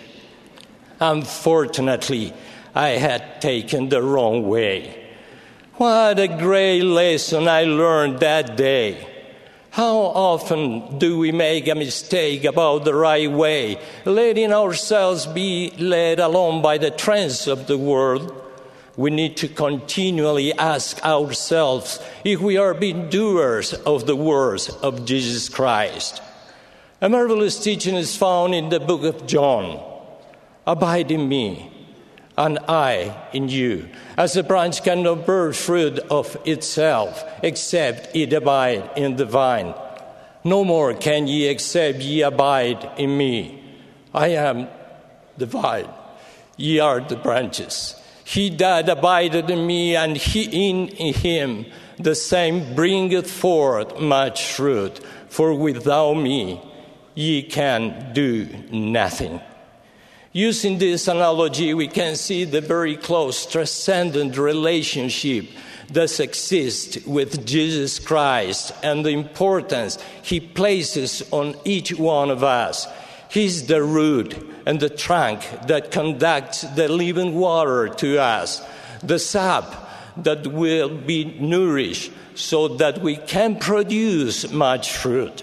Speaker 10: Unfortunately, I had taken the wrong way. What a great lesson I learned that day. How often do we make a mistake about the right way, letting ourselves be led along by the trends of the world? We need to continually ask ourselves if we are being doers of the words of Jesus Christ. A marvelous teaching is found in the book of John. Abide in me, and I in you, as a branch cannot bear fruit of itself, except it abide in the vine. No more can ye except ye abide in me. I am the vine, ye are the branches. He that abideth in me, and he in him, the same bringeth forth much fruit. For without me ye can do nothing. Using this analogy, we can see the very close transcendent relationship that exists with Jesus Christ and the importance he places on each one of us. He's the root and the trunk that conducts the living water to us, the sap that will be nourished so that we can produce much fruit.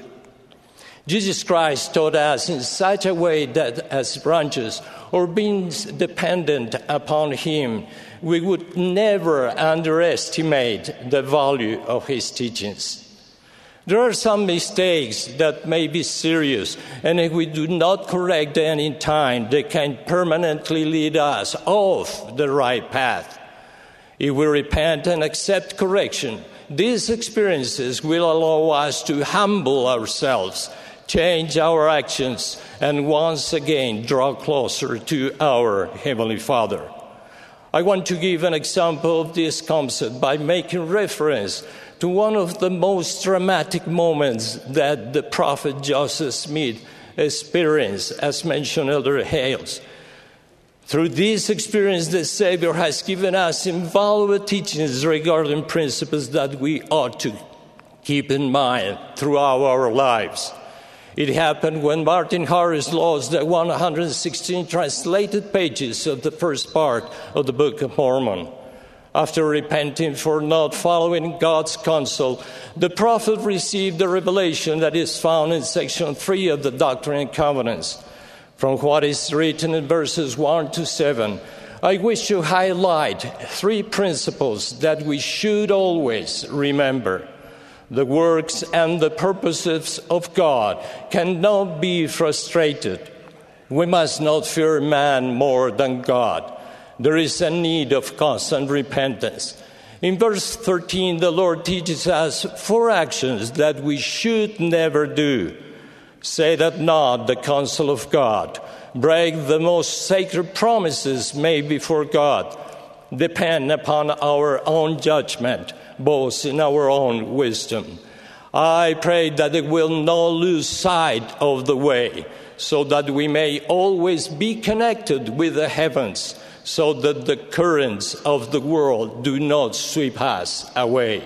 Speaker 10: Jesus Christ taught us in such a way that as branches or being dependent upon him, we would never underestimate the value of his teachings. There are some mistakes that may be serious, and if we do not correct them in time, they can permanently lead us off the right path. If we repent and accept correction, these experiences will allow us to humble ourselves, change our actions, and once again draw closer to our Heavenly Father. I want to give an example of this concept by making reference to one of the most dramatic moments that the prophet Joseph Smith experienced, as mentioned Elder Hales. Through this experience, the Savior has given us invaluable teachings regarding principles that we ought to keep in mind throughout our lives. It happened when Martin Harris lost the one hundred sixteen translated pages of the first part of the Book of Mormon. After repenting for not following God's counsel, the prophet received the revelation that is found in section three of the Doctrine and Covenants. From what is written in verses one to seven, I wish to highlight three principles that we should always remember. The works and the purposes of God cannot be frustrated. We must not fear man more than God. There is a need of constant repentance. In verse thirteen, the Lord teaches us four actions that we should never do. Say that not the counsel of God. Break the most sacred promises made before God. Depend upon our own judgment, boast in our own wisdom. I pray that we will not lose sight of the way, so that we may always be connected with the heavens, so that the currents of the world do not sweep us away.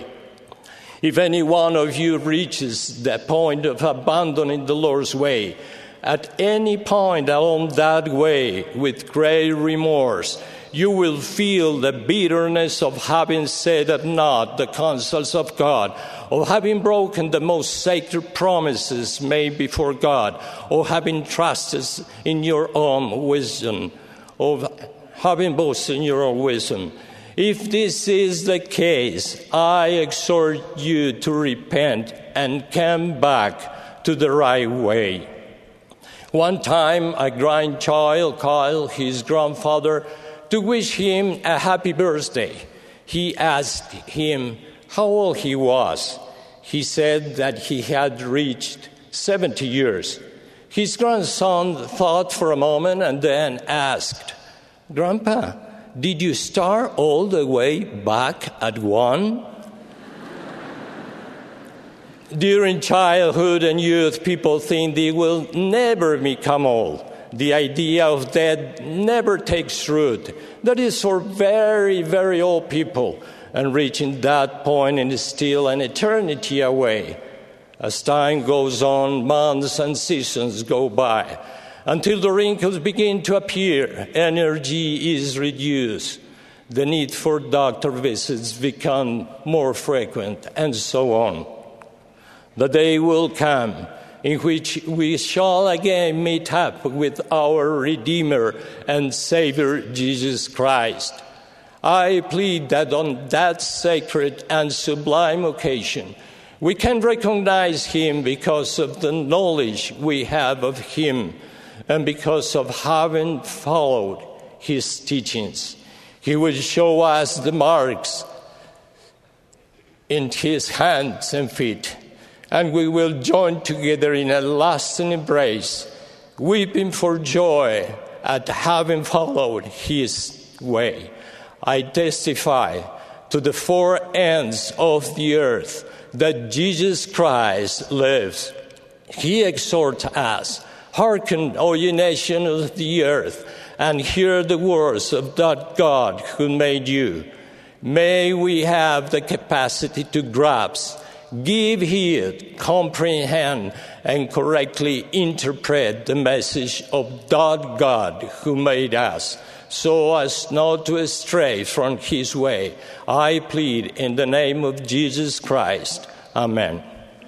Speaker 10: If any one of you reaches the point of abandoning the Lord's way, at any point along that way with great remorse, you will feel the bitterness of having said at naught the counsels of God, of having broken the most sacred promises made before God, of having trusted in your own wisdom, of having boasted in your own wisdom. If this is the case, I exhort you to repent and come back to the right way. One time, a grandchild called his grandfather to wish him a happy birthday. He asked him how old he was. He said that he had reached seventy years. His grandson thought for a moment and then asked, "Grandpa, did you start all the way back at one?" During childhood and youth, people think they will never become old. The idea of death never takes root. That is for very, very old people, and reaching that point is still an eternity away. As time goes on, months and seasons go by. Until the wrinkles begin to appear, energy is reduced. The need for doctor visits become more frequent, and so on. The day will come in which we shall again meet up with our Redeemer and Savior, Jesus Christ. I plead that on that sacred and sublime occasion, we can recognize him because of the knowledge we have of him and because of having followed his teachings. He will show us the marks in his hands and feet, and we will join together in a lasting embrace, weeping for joy at having followed his way. I testify to the four ends of the earth that Jesus Christ lives. He exhorts us, hearken, O ye nations of the earth, and hear the words of that God who made you. May we have the capacity to grasp, give heed, comprehend, and correctly interpret the message of that God who made us, so as not to stray from his way. I plead in the name of Jesus Christ. Amen.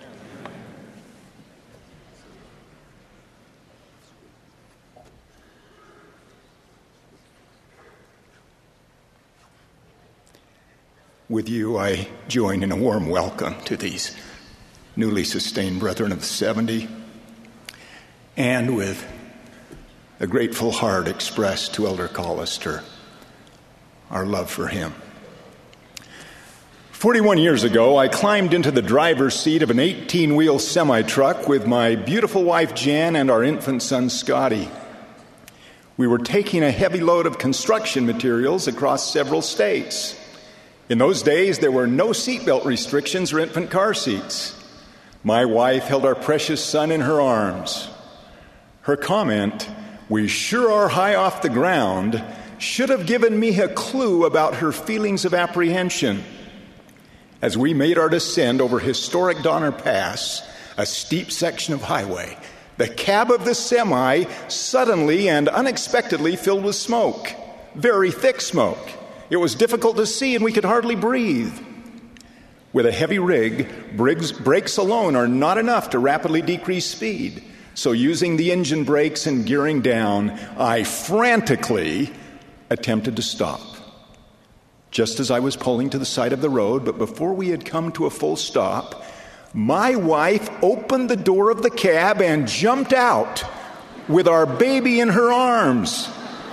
Speaker 11: With you, I join in a warm welcome to these newly sustained brethren of the seventy, and with a grateful heart expressed to Elder Collister, our love for him. Forty-one years ago, I climbed into the driver's seat of an eighteen-wheel semi-truck with my beautiful wife Jan and our infant son Scotty. We were taking a heavy load of construction materials across several states. In those days, there were no seatbelt restrictions or infant car seats. My wife held our precious son in her arms. Her comment, "We sure are high off the ground," should have given me a clue about her feelings of apprehension. As we made our descent over historic Donner Pass, a steep section of highway, the cab of the semi suddenly and unexpectedly filled with smoke, very thick smoke. It was difficult to see, and we could hardly breathe. With a heavy rig, brakes alone are not enough to rapidly decrease speed. So using the engine brakes and gearing down, I frantically attempted to stop. Just as I was pulling to the side of the road, but before we had come to a full stop, my wife opened the door of the cab and jumped out with our baby in her arms.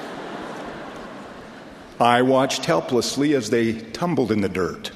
Speaker 11: I watched helplessly as they tumbled in the dirt.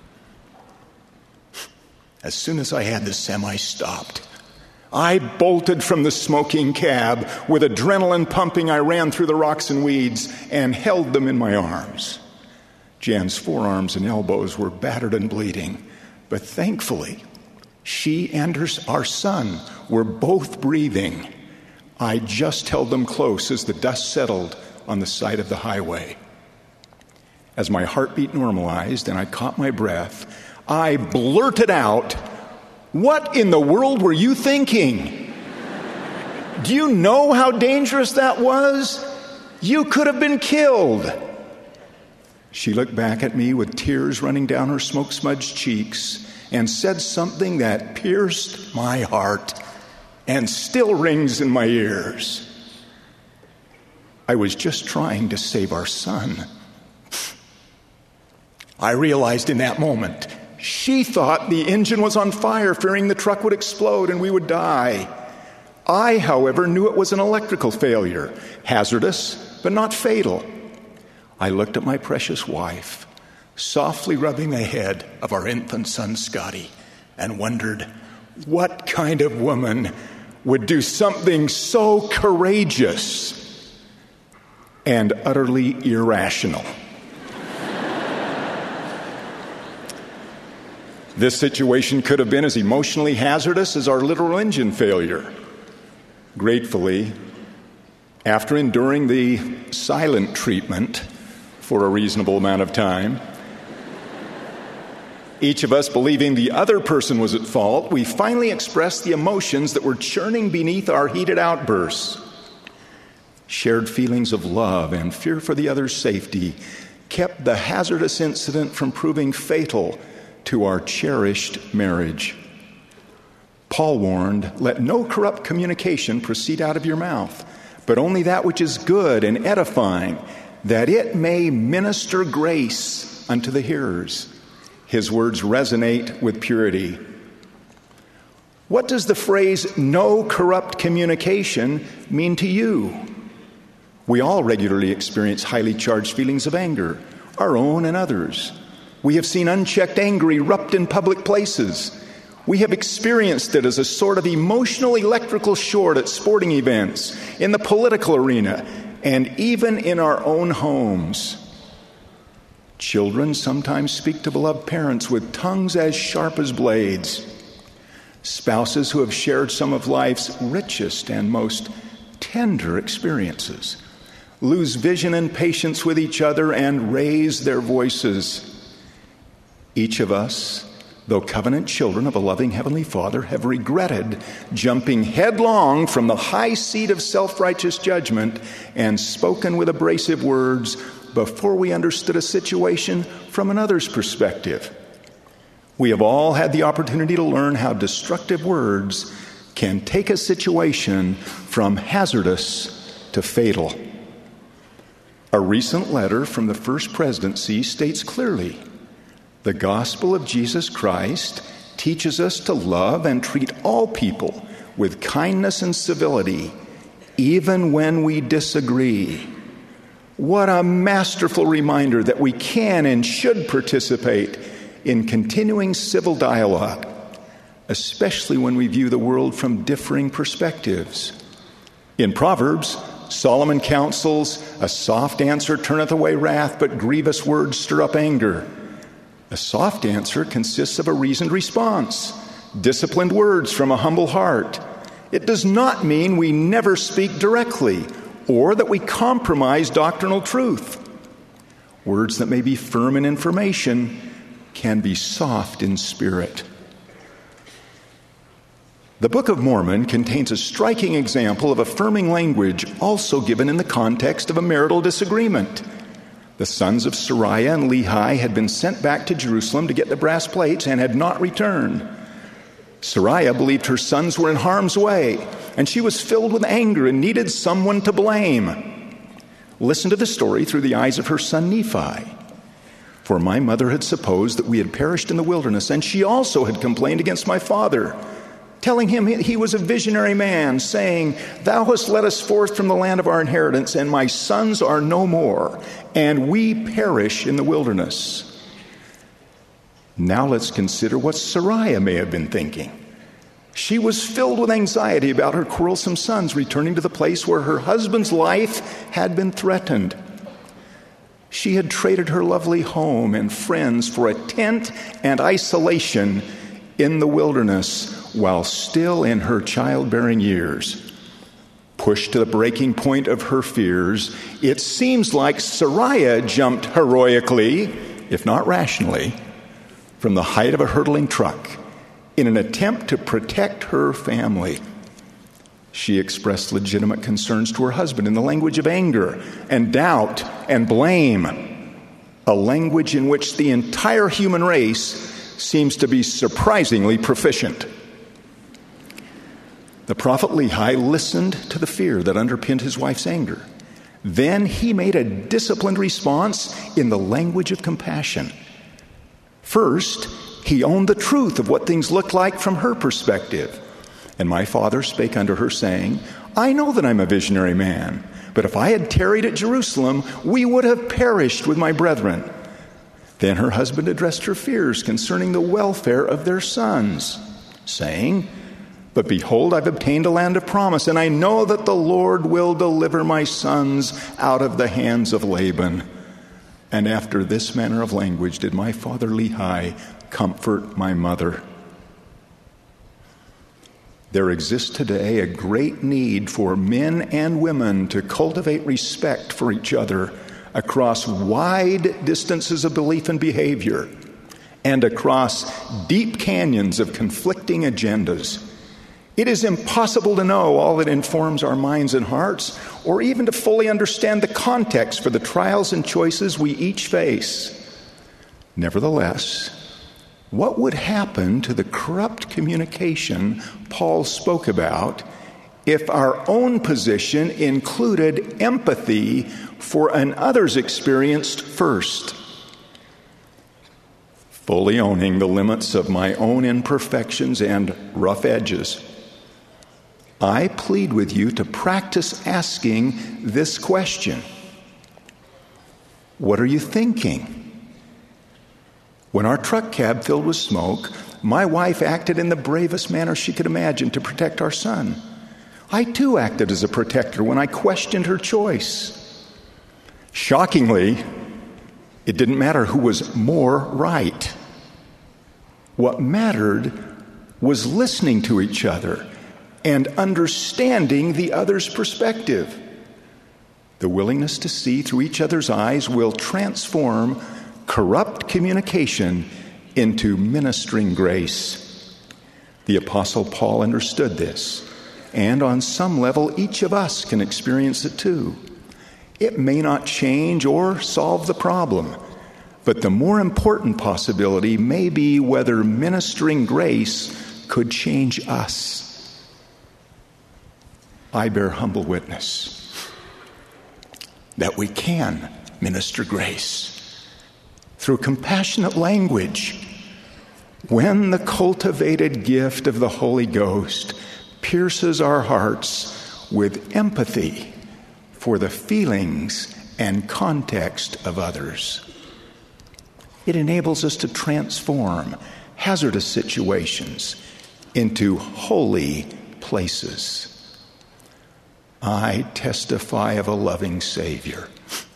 Speaker 11: As soon as I had the semi stopped, I bolted from the smoking cab. With adrenaline pumping, I ran through the rocks and weeds and held them in my arms. Jan's forearms and elbows were battered and bleeding, but thankfully, she and her, our son were both breathing. I just held them close as the dust settled on the side of the highway. As my heartbeat normalized and I caught my breath, I blurted out, "What in the world were you thinking? Do you know how dangerous that was? You could have been killed." She looked back at me with tears running down her smoke-smudged cheeks and said something that pierced my heart and still rings in my ears. "I was just trying to save our son." I realized in that moment, she thought the engine was on fire, fearing the truck would explode and we would die. I, however, knew it was an electrical failure, hazardous, but not fatal. I looked at my precious wife, softly rubbing the head of our infant son, Scotty, and wondered, what kind of woman would do something so courageous and utterly irrational? This situation could have been as emotionally hazardous as our literal engine failure. Gratefully, after enduring the silent treatment for a reasonable amount of time, each of us believing the other person was at fault, we finally expressed the emotions that were churning beneath our heated outbursts. Shared feelings of love and fear for the other's safety kept the hazardous incident from proving fatal to our cherished marriage. Paul warned, "Let no corrupt communication proceed out of your mouth, but only that which is good and edifying, that it may minister grace unto the hearers." His words resonate with purity. What does the phrase "no corrupt communication" mean to you? We all regularly experience highly charged feelings of anger, our own and others. We have seen unchecked anger erupt in public places. We have experienced it as a sort of emotional electrical short at sporting events, in the political arena, and even in our own homes. Children sometimes speak to beloved parents with tongues as sharp as blades. Spouses who have shared some of life's richest and most tender experiences lose vision and patience with each other and raise their voices. Each of us, though covenant children of a loving Heavenly Father, have regretted jumping headlong from the high seat of self-righteous judgment and spoken with abrasive words before we understood a situation from another's perspective. We have all had the opportunity to learn how destructive words can take a situation from hazardous to fatal. A recent letter from the First Presidency states clearly, the gospel of Jesus Christ teaches us to love and treat all people with kindness and civility, even when we disagree. What a masterful reminder that we can and should participate in continuing civil dialogue, especially when we view the world from differing perspectives. In Proverbs, Solomon counsels, a soft answer turneth away wrath, but grievous words stir up anger. A soft answer consists of a reasoned response, disciplined words from a humble heart. It does not mean we never speak directly or that we compromise doctrinal truth. Words that may be firm in information can be soft in spirit. The Book of Mormon contains a striking example of affirming language also given in the context of a marital disagreement. The sons of Sariah and Lehi had been sent back to Jerusalem to get the brass plates and had not returned. Sariah believed her sons were in harm's way, and she was filled with anger and needed someone to blame. Listen to the story through the eyes of her son Nephi. For my mother had supposed that we had perished in the wilderness, and she also had complained against my father, telling him he was a visionary man, saying, Thou hast led us forth from the land of our inheritance, and my sons are no more, and we perish in the wilderness. Now let's consider what Sariah may have been thinking. She was filled with anxiety about her quarrelsome sons returning to the place where her husband's life had been threatened. She had traded her lovely home and friends for a tent and isolation in the wilderness while still in her childbearing years. Pushed to the breaking point of her fears, it seems like Sariah jumped heroically, if not rationally, from the height of a hurtling truck in an attempt to protect her family. She expressed legitimate concerns to her husband in the language of anger and doubt and blame, a language in which the entire human race seems to be surprisingly proficient. The prophet Lehi listened to the fear that underpinned his wife's anger. Then he made a disciplined response in the language of compassion. First, he owned the truth of what things looked like from her perspective. And my father spake unto her, saying, I know that I'm a visionary man, but if I had tarried at Jerusalem, we would have perished with my brethren. Then her husband addressed her fears concerning the welfare of their sons, saying, But behold, I've obtained a land of promise, and I know that the Lord will deliver my sons out of the hands of Laban. And after this manner of language did my father Lehi comfort my mother. There exists today a great need for men and women to cultivate respect for each other across wide distances of belief and behavior and across deep canyons of conflicting agendas. It is impossible to know all that informs our minds and hearts, or even to fully understand the context for the trials and choices we each face. Nevertheless, what would happen to the corrupt communication Paul spoke about if our own position included empathy for an other's experience first? Fully owning the limits of my own imperfections and rough edges, I plead with you to practice asking this question. What are you thinking? When our truck cab filled with smoke, my wife acted in the bravest manner she could imagine to protect our son. I too acted as a protector when I questioned her choice. Shockingly, It didn't matter who was more right. What mattered was listening to each other and understanding the other's perspective. The willingness to see through each other's eyes will transform corrupt communication into ministering grace. The Apostle Paul understood this, and on some level, each of us can experience it too. It may not change or solve the problem, but the more important possibility may be whether ministering grace could change us. I bear humble witness that we can minister grace through compassionate language when the cultivated gift of the Holy Ghost pierces our hearts with empathy for the feelings and context of others. It enables us to transform hazardous situations into holy places. I testify of a loving Savior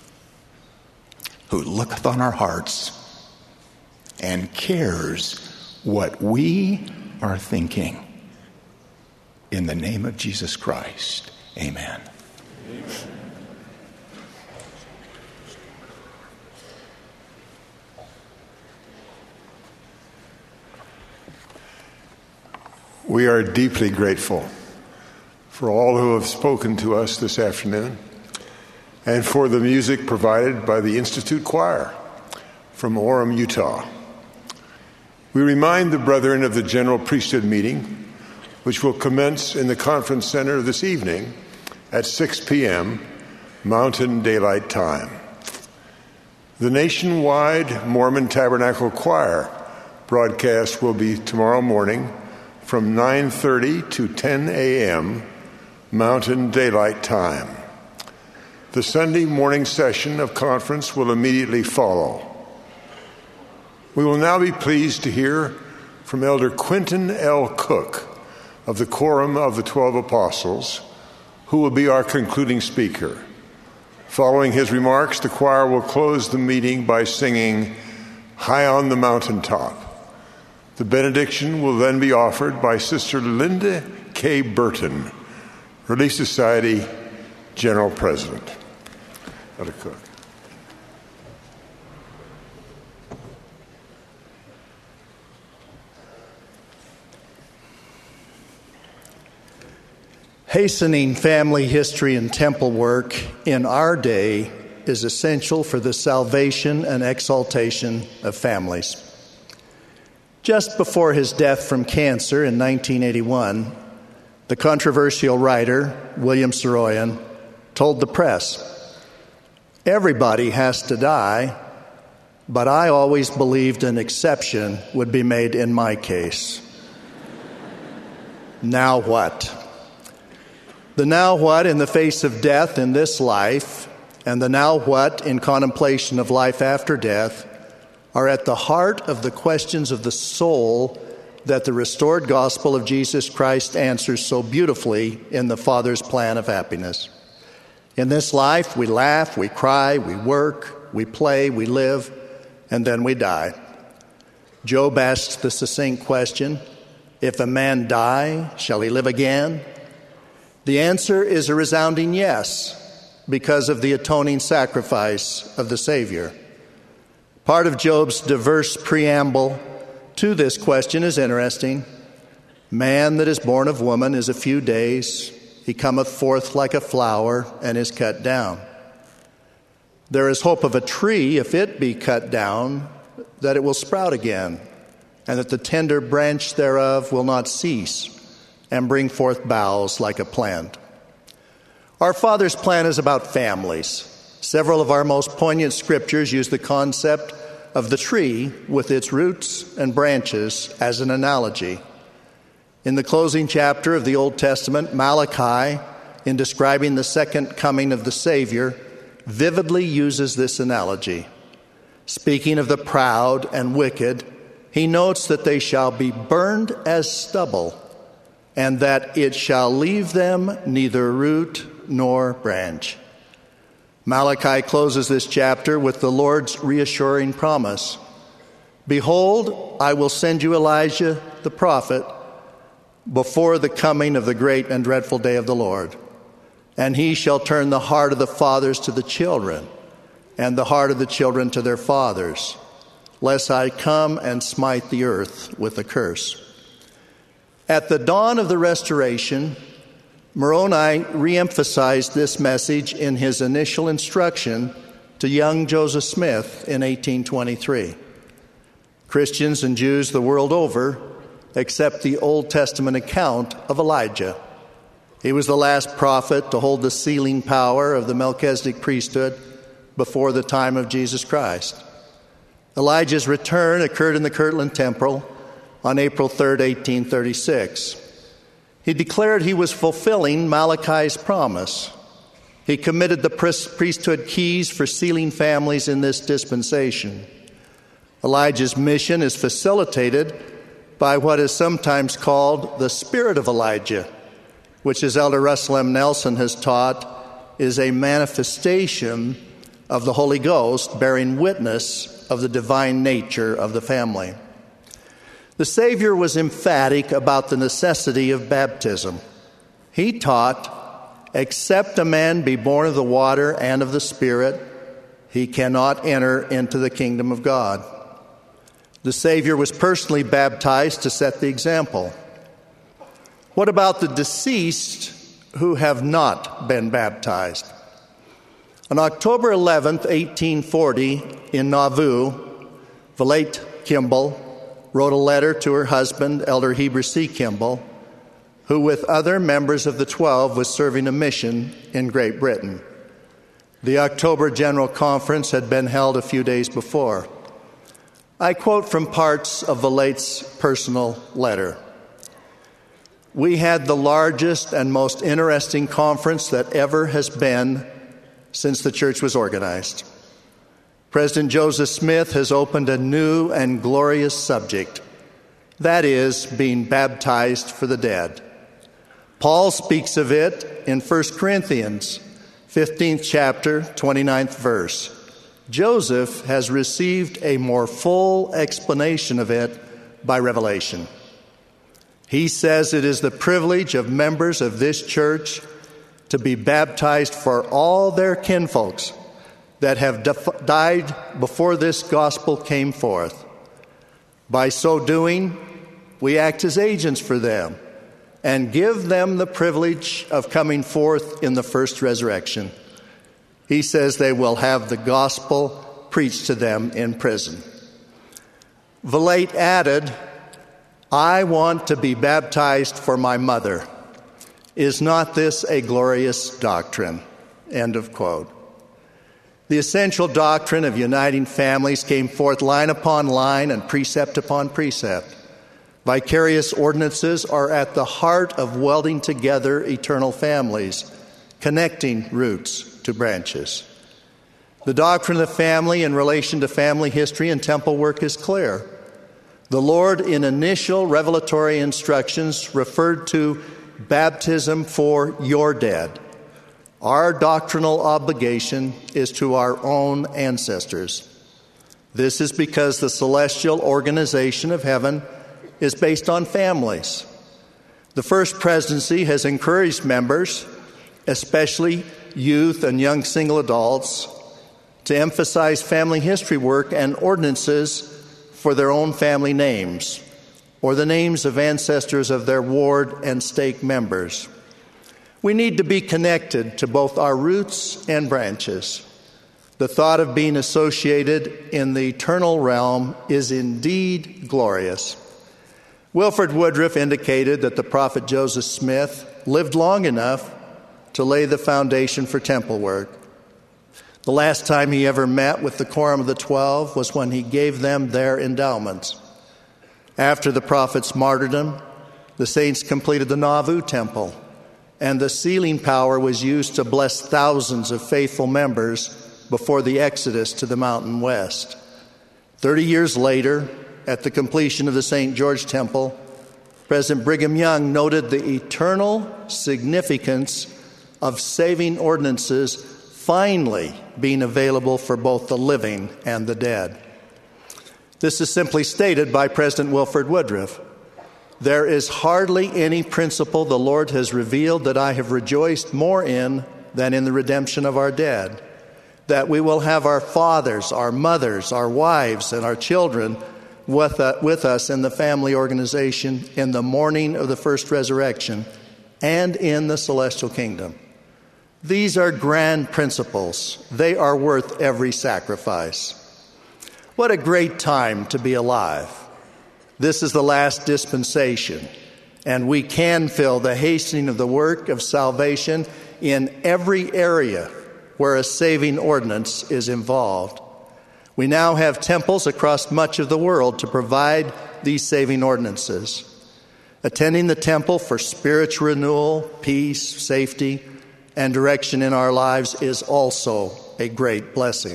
Speaker 11: who looketh on our hearts and cares what we are thinking. In the name of Jesus Christ, amen. Amen.
Speaker 2: We are deeply grateful for all who have spoken to us this afternoon and for the music provided by the Institute Choir from Orem, Utah. We remind the brethren of the General Priesthood meeting, which will commence in the Conference Center this evening at six p.m. Mountain Daylight Time. The nationwide Mormon Tabernacle Choir broadcast will be tomorrow morning from nine thirty to ten a.m. Mountain Daylight Time. The Sunday morning session of conference will immediately follow. We will now be pleased to hear from Elder Quentin L. Cook of the Quorum of the Twelve Apostles, who will be our concluding speaker. Following his remarks, the choir will close the meeting by singing High on the Mountaintop. The benediction will then be offered by Sister Linda K. Burton, Relief Society General President. Elder Cook.
Speaker 12: Hastening family history and temple work in our day is essential for the salvation and exaltation of families. Just before his death from cancer in nineteen eighty-one, the controversial writer, William Saroyan, told the press, "Everybody has to die, but I always believed an exception would be made in my case." Now what? The now what in the face of death in this life and the now what in contemplation of life after death are at the heart of the questions of the soul that the restored gospel of Jesus Christ answers so beautifully in the Father's plan of happiness. In this life, we laugh, we cry, we work, we play, we live, and then we die. Job asks the succinct question, "If a man die, shall he live again?" The answer is a resounding yes, because of the atoning sacrifice of the Savior. Part of Job's diverse preamble to this question is interesting. Man that is born of woman is a few days. He cometh forth like a flower and is cut down. There is hope of a tree, if it be cut down, that it will sprout again, and that the tender branch thereof will not cease, and bring forth boughs like a plant. Our Father's plan is about families. Several of our most poignant scriptures use the concept of the tree with its roots and branches as an analogy. In the closing chapter of the Old Testament, Malachi, in describing the second coming of the Savior, vividly uses this analogy. Speaking of the proud and wicked, he notes that they shall be burned as stubble, and that it shall leave them neither root nor branch. Malachi closes this chapter with the Lord's reassuring promise. Behold, I will send you Elijah the prophet before the coming of the great and dreadful day of the Lord. And he shall turn the heart of the fathers to the children, and the heart of the children to their fathers, lest I come and smite the earth with a curse. At the dawn of the Restoration, Moroni reemphasized this message in his initial instruction to young Joseph Smith in eighteen twenty-three. Christians and Jews the world over accept the Old Testament account of Elijah. He was the last prophet to hold the sealing power of the Melchizedek priesthood before the time of Jesus Christ. Elijah's return occurred in the Kirtland Temple on April third, eighteen thirty-six. He declared he was fulfilling Malachi's promise. He committed the priesthood keys for sealing families in this dispensation. Elijah's mission is facilitated by what is sometimes called the Spirit of Elijah, which, as Elder Russell M. Nelson has taught, is a manifestation of the Holy Ghost bearing witness of the divine nature of the family. The Savior was emphatic about the necessity of baptism. He taught, except a man be born of the water and of the Spirit, he cannot enter into the kingdom of God. The Savior was personally baptized to set the example. What about the deceased who have not been baptized? On October eleventh, eighteen forty, in Nauvoo, Villette Kimball wrote a letter to her husband, Elder Heber C. Kimball, who with other members of the Twelve was serving a mission in Great Britain. The October General Conference had been held a few days before. I quote from parts of Villette's personal letter. We had the largest and most interesting conference that ever has been since the church was organized. President Joseph Smith has opened a new and glorious subject, that is, being baptized for the dead. Paul speaks of it in First Corinthians, fifteenth chapter, twenty-ninth verse. Joseph has received a more full explanation of it by revelation. He says it is the privilege of members of this church to be baptized for all their kinfolks that have def- died before this gospel came forth. By so doing, we act as agents for them and give them the privilege of coming forth in the first resurrection. He says they will have the gospel preached to them in prison. Villette added, I want to be baptized for my mother. Is not this a glorious doctrine? End of quote. The essential doctrine of uniting families came forth line upon line and precept upon precept. Vicarious ordinances are at the heart of welding together eternal families, connecting roots to branches. The doctrine of the family in relation to family history and temple work is clear. The Lord, in initial revelatory instructions, referred to baptism for your dead. Our doctrinal obligation is to our own ancestors. This is because the celestial organization of heaven is based on families. The First Presidency has encouraged members, especially youth and young single adults, to emphasize family history work and ordinances for their own family names or the names of ancestors of their ward and stake members. We need to be connected to both our roots and branches. The thought of being associated in the eternal realm is indeed glorious. Wilford Woodruff indicated that the prophet Joseph Smith lived long enough to lay the foundation for temple work. The last time he ever met with the Quorum of the Twelve was when he gave them their endowments. After the prophet's martyrdom, the saints completed the Nauvoo temple, and the sealing power was used to bless thousands of faithful members before the exodus to the mountain west. Thirty years later, at the completion of the Saint George Temple, President Brigham Young noted the eternal significance of saving ordinances finally being available for both the living and the dead. This is simply stated by President Wilford Woodruff. There is hardly any principle the Lord has revealed that I have rejoiced more in than in the redemption of our dead, that we will have our fathers, our mothers, our wives, and our children with, uh, with us in the family organization in the morning of the first resurrection and in the celestial kingdom. These are grand principles. They are worth every sacrifice. What a great time to be alive. This is the last dispensation, and we can feel the hastening of the work of salvation in every area where a saving ordinance is involved. We now have temples across much of the world to provide these saving ordinances. Attending the temple for spiritual renewal, peace, safety, and direction in our lives is also a great blessing.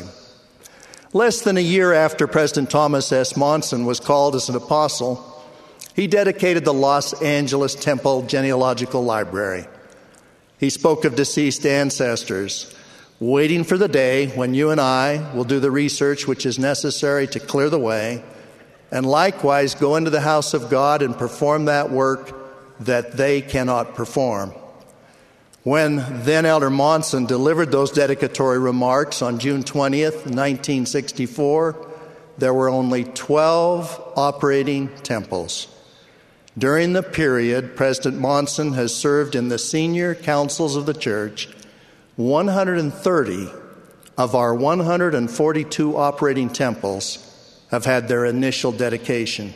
Speaker 12: Less than a year after President Thomas S. Monson was called as an apostle, he dedicated the Los Angeles Temple Genealogical Library. He spoke of deceased ancestors, waiting for the day when you and I will do the research which is necessary to clear the way, and likewise go into the house of God and perform that work that they cannot perform. When then Elder Monson delivered those dedicatory remarks on June twentieth, nineteen sixty-four, there were only twelve operating temples. During the period President Monson has served in the senior councils of the church, one hundred thirty of our one hundred forty-two operating temples have had their initial dedication.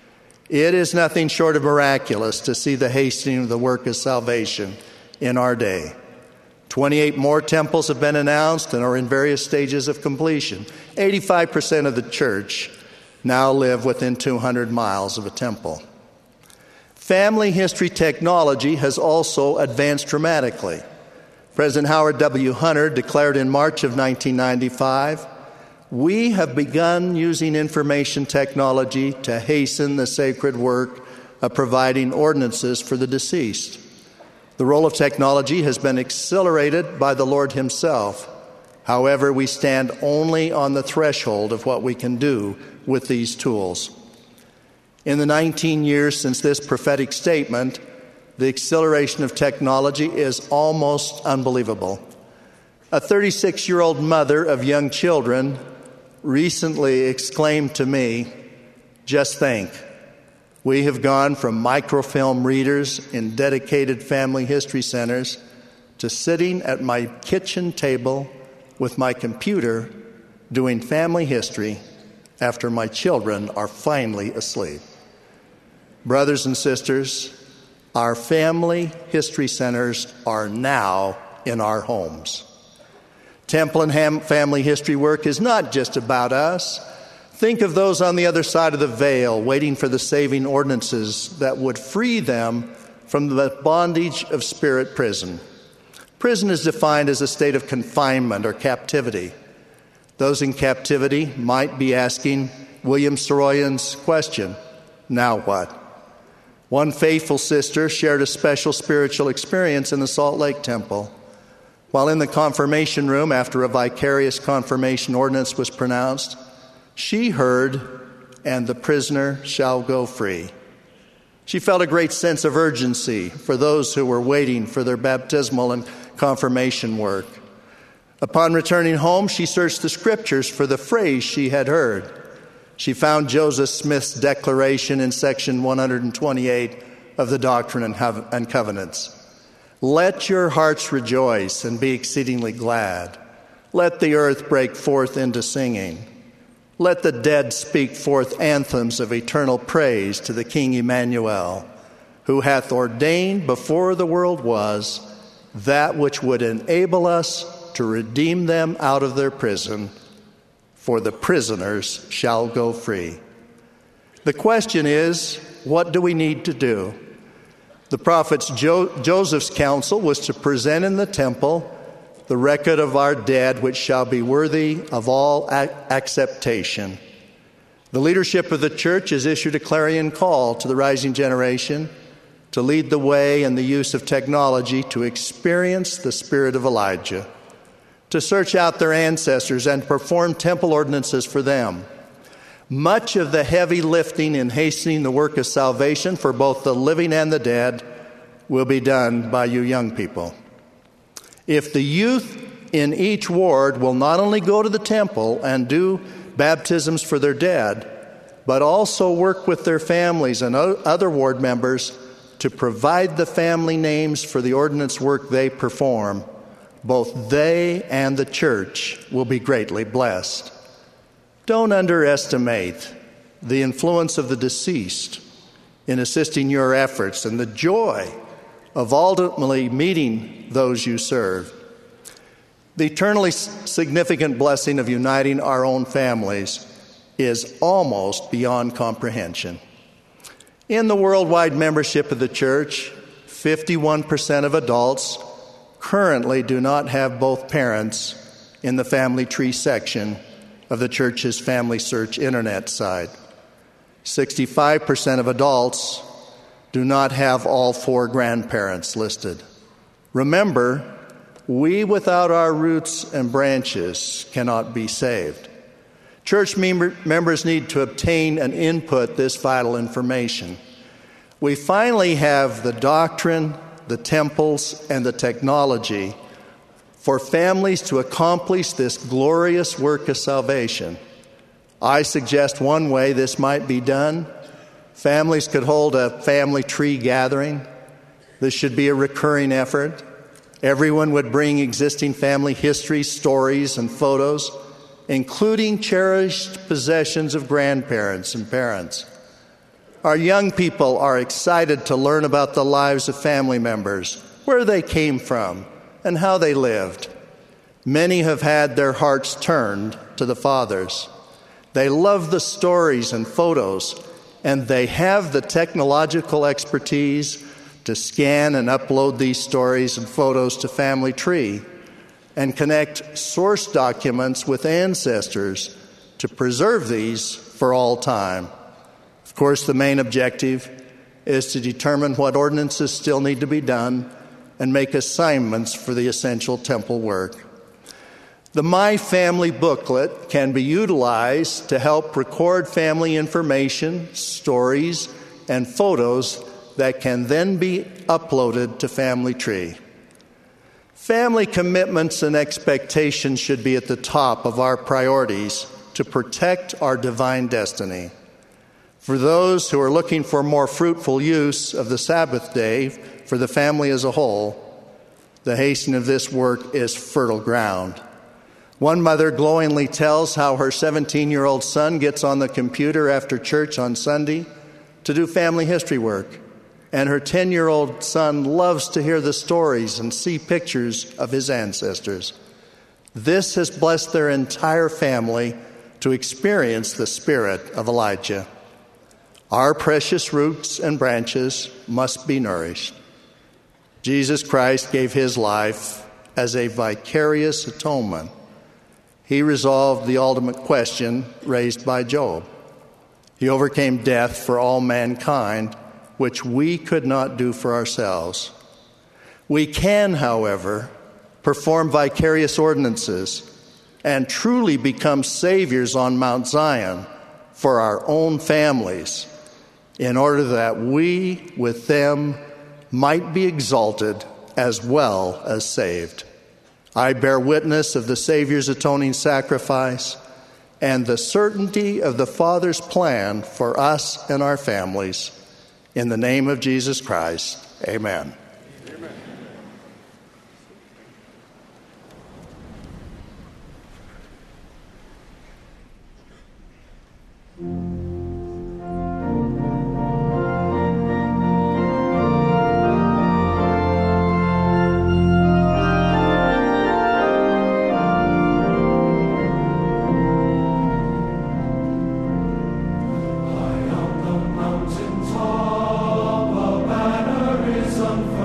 Speaker 12: It is nothing short of miraculous to see the hastening of the work of salvation in our day. twenty-eight more temples have been announced and are in various stages of completion. eighty-five percent of the church now live within two hundred miles of a temple. Family history technology has also advanced dramatically. President Howard W. Hunter declared in March of nineteen ninety-five, "We have begun using information technology to hasten the sacred work of providing ordinances for the deceased. The role of technology has been accelerated by the Lord Himself. However, we stand only on the threshold of what we can do with these tools." In the nineteen years since this prophetic statement, the acceleration of technology is almost unbelievable. A thirty-six-year-old mother of young children recently exclaimed to me, "Just think, we have gone from microfilm readers in dedicated family history centers to sitting at my kitchen table with my computer doing family history after my children are finally asleep." Brothers and sisters, our family history centers are now in our homes. Temple and ham- family history work is not just about us. Think of those on the other side of the veil waiting for the saving ordinances that would free them from the bondage of spirit prison. Prison is defined as a state of confinement or captivity. Those in captivity might be asking William Saroyan's question, "Now what?" One faithful sister shared a special spiritual experience in the Salt Lake Temple. While in the confirmation room after a vicarious confirmation ordinance was pronounced, she heard, "And the prisoner shall go free." She felt a great sense of urgency for those who were waiting for their baptismal and confirmation work. Upon returning home, she searched the scriptures for the phrase she had heard. She found Joseph Smith's declaration in section one hundred twenty-eight of the Doctrine and Covenants. "Let your hearts rejoice and be exceedingly glad. Let the earth break forth into singing. Let the dead speak forth anthems of eternal praise to the King Emmanuel, who hath ordained before the world was that which would enable us to redeem them out of their prison. For the prisoners shall go free." The question is, what do we need to do? The prophet jo- Joseph's counsel was to present in the temple the record of our dead, which shall be worthy of all ac- acceptation. The leadership of the church has issued a clarion call to the rising generation to lead the way in the use of technology to experience the spirit of Elijah. to search out their ancestors and perform temple ordinances for them. Much of the heavy lifting in hastening the work of salvation for both the living and the dead will be done by you young people. If the youth in each ward will not only go to the temple and do baptisms for their dead, but also work with their families and other ward members to provide the family names for the ordinance work they perform, both they and the church will be greatly blessed. Don't underestimate the influence of the deceased in assisting your efforts and the joy of ultimately meeting those you serve. The eternally significant blessing of uniting our own families is almost beyond comprehension. In the worldwide membership of the church, fifty-one percent of adults currently do not have both parents in the family tree section of the church's Family Search internet site. sixty-five percent of adults do not have all four grandparents listed. Remember, we without our roots and branches cannot be saved. Church member, members need to obtain and input this vital information. We finally have the doctrine, the temples, and the technology for families to accomplish this glorious work of salvation. I suggest one way this might be done. Families could hold a family tree gathering. This should be a recurring effort. Everyone would bring existing family history, stories, and photos, including cherished possessions of grandparents and parents. Our young people are excited to learn about the lives of family members, where they came from, and how they lived. Many have had their hearts turned to the fathers. They love the stories and photos, and they have the technological expertise to scan and upload these stories and photos to Family Tree and connect source documents with ancestors to preserve these for all time. Of course, the main objective is to determine what ordinances still need to be done and make assignments for the essential temple work. The My Family booklet can be utilized to help record family information, stories, and photos that can then be uploaded to Family Tree. Family commitments and expectations should be at the top of our priorities to protect our divine destiny. For those who are looking for more fruitful use of the Sabbath day for the family as a whole, the hastening of this work is fertile ground. One mother glowingly tells how her seventeen-year-old son gets on the computer after church on Sunday to do family history work, and her ten-year-old son loves to hear the stories and see pictures of his ancestors. This has blessed their entire family to experience the spirit of Elijah. Our precious roots and branches must be nourished. Jesus Christ gave his life as a vicarious atonement. He resolved the ultimate question raised by Job. He overcame death for all mankind, which we could not do for ourselves. We can, however, perform vicarious ordinances and truly become saviors on Mount Zion for our own families, in order that we, with them, might be exalted as well as saved. I bear witness of the Savior's atoning sacrifice and the certainty of the Father's plan for us and our families. In the name of Jesus Christ, amen. Amen.
Speaker 13: High on the mountain top, a banner is unfurled.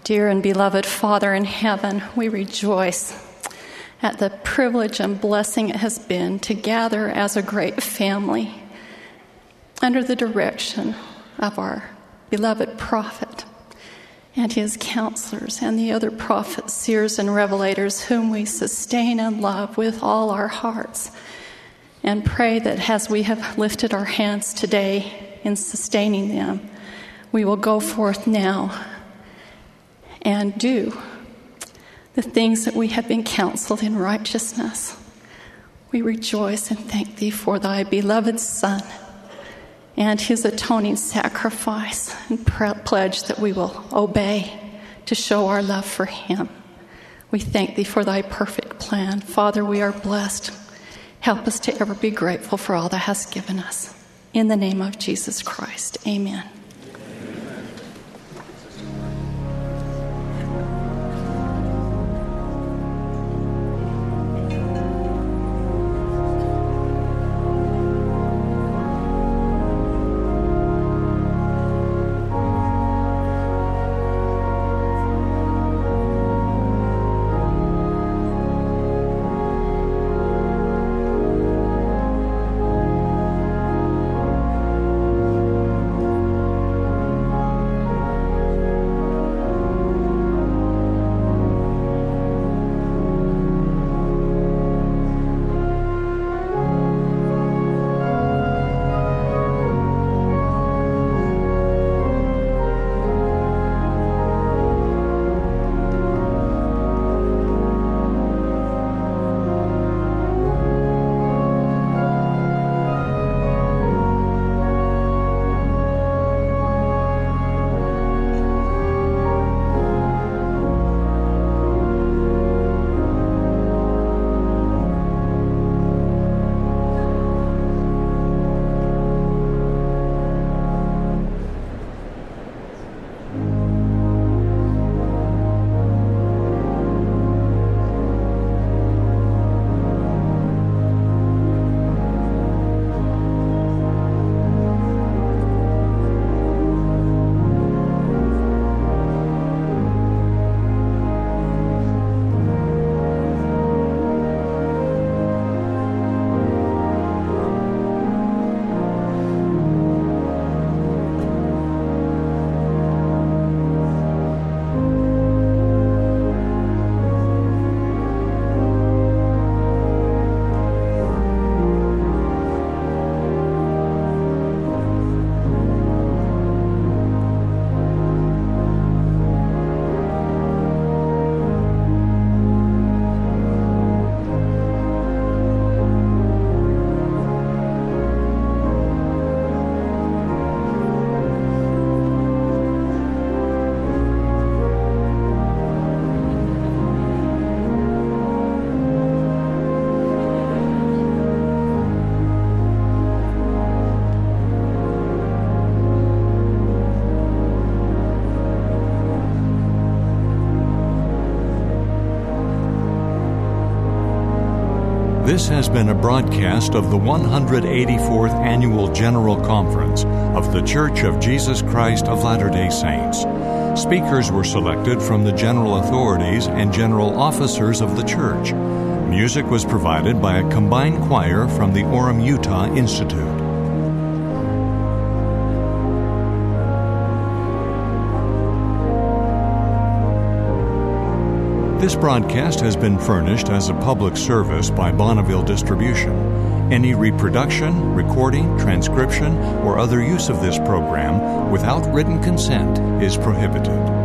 Speaker 13: Dear and beloved Father in heaven, we rejoice at the privilege and blessing it has been to gather as a great family under the direction of our beloved prophet and his counselors and the other prophets, seers, and revelators whom we sustain and love with all our hearts, and pray that as we have lifted our hands today in sustaining them, we will go forth now and do the things that we have been counseled in righteousness. We rejoice and thank thee for thy beloved Son and his atoning sacrifice, and pre- pledge that we will obey to show our love for him. We thank thee for thy perfect plan. Father, we are blessed. Help us to ever be grateful for all thou hast given us. In the name of Jesus Christ, amen.
Speaker 1: This has been a broadcast of the one hundred eighty-fourth Annual General Conference of The Church of Jesus Christ of Latter-day Saints. Speakers were selected from the general authorities and general officers of the church. Music was provided by a combined choir from the Orem, Utah Institute. This broadcast has been furnished as a public service by Bonneville Distribution. Any reproduction, recording, transcription, or other use of this program without written consent is prohibited.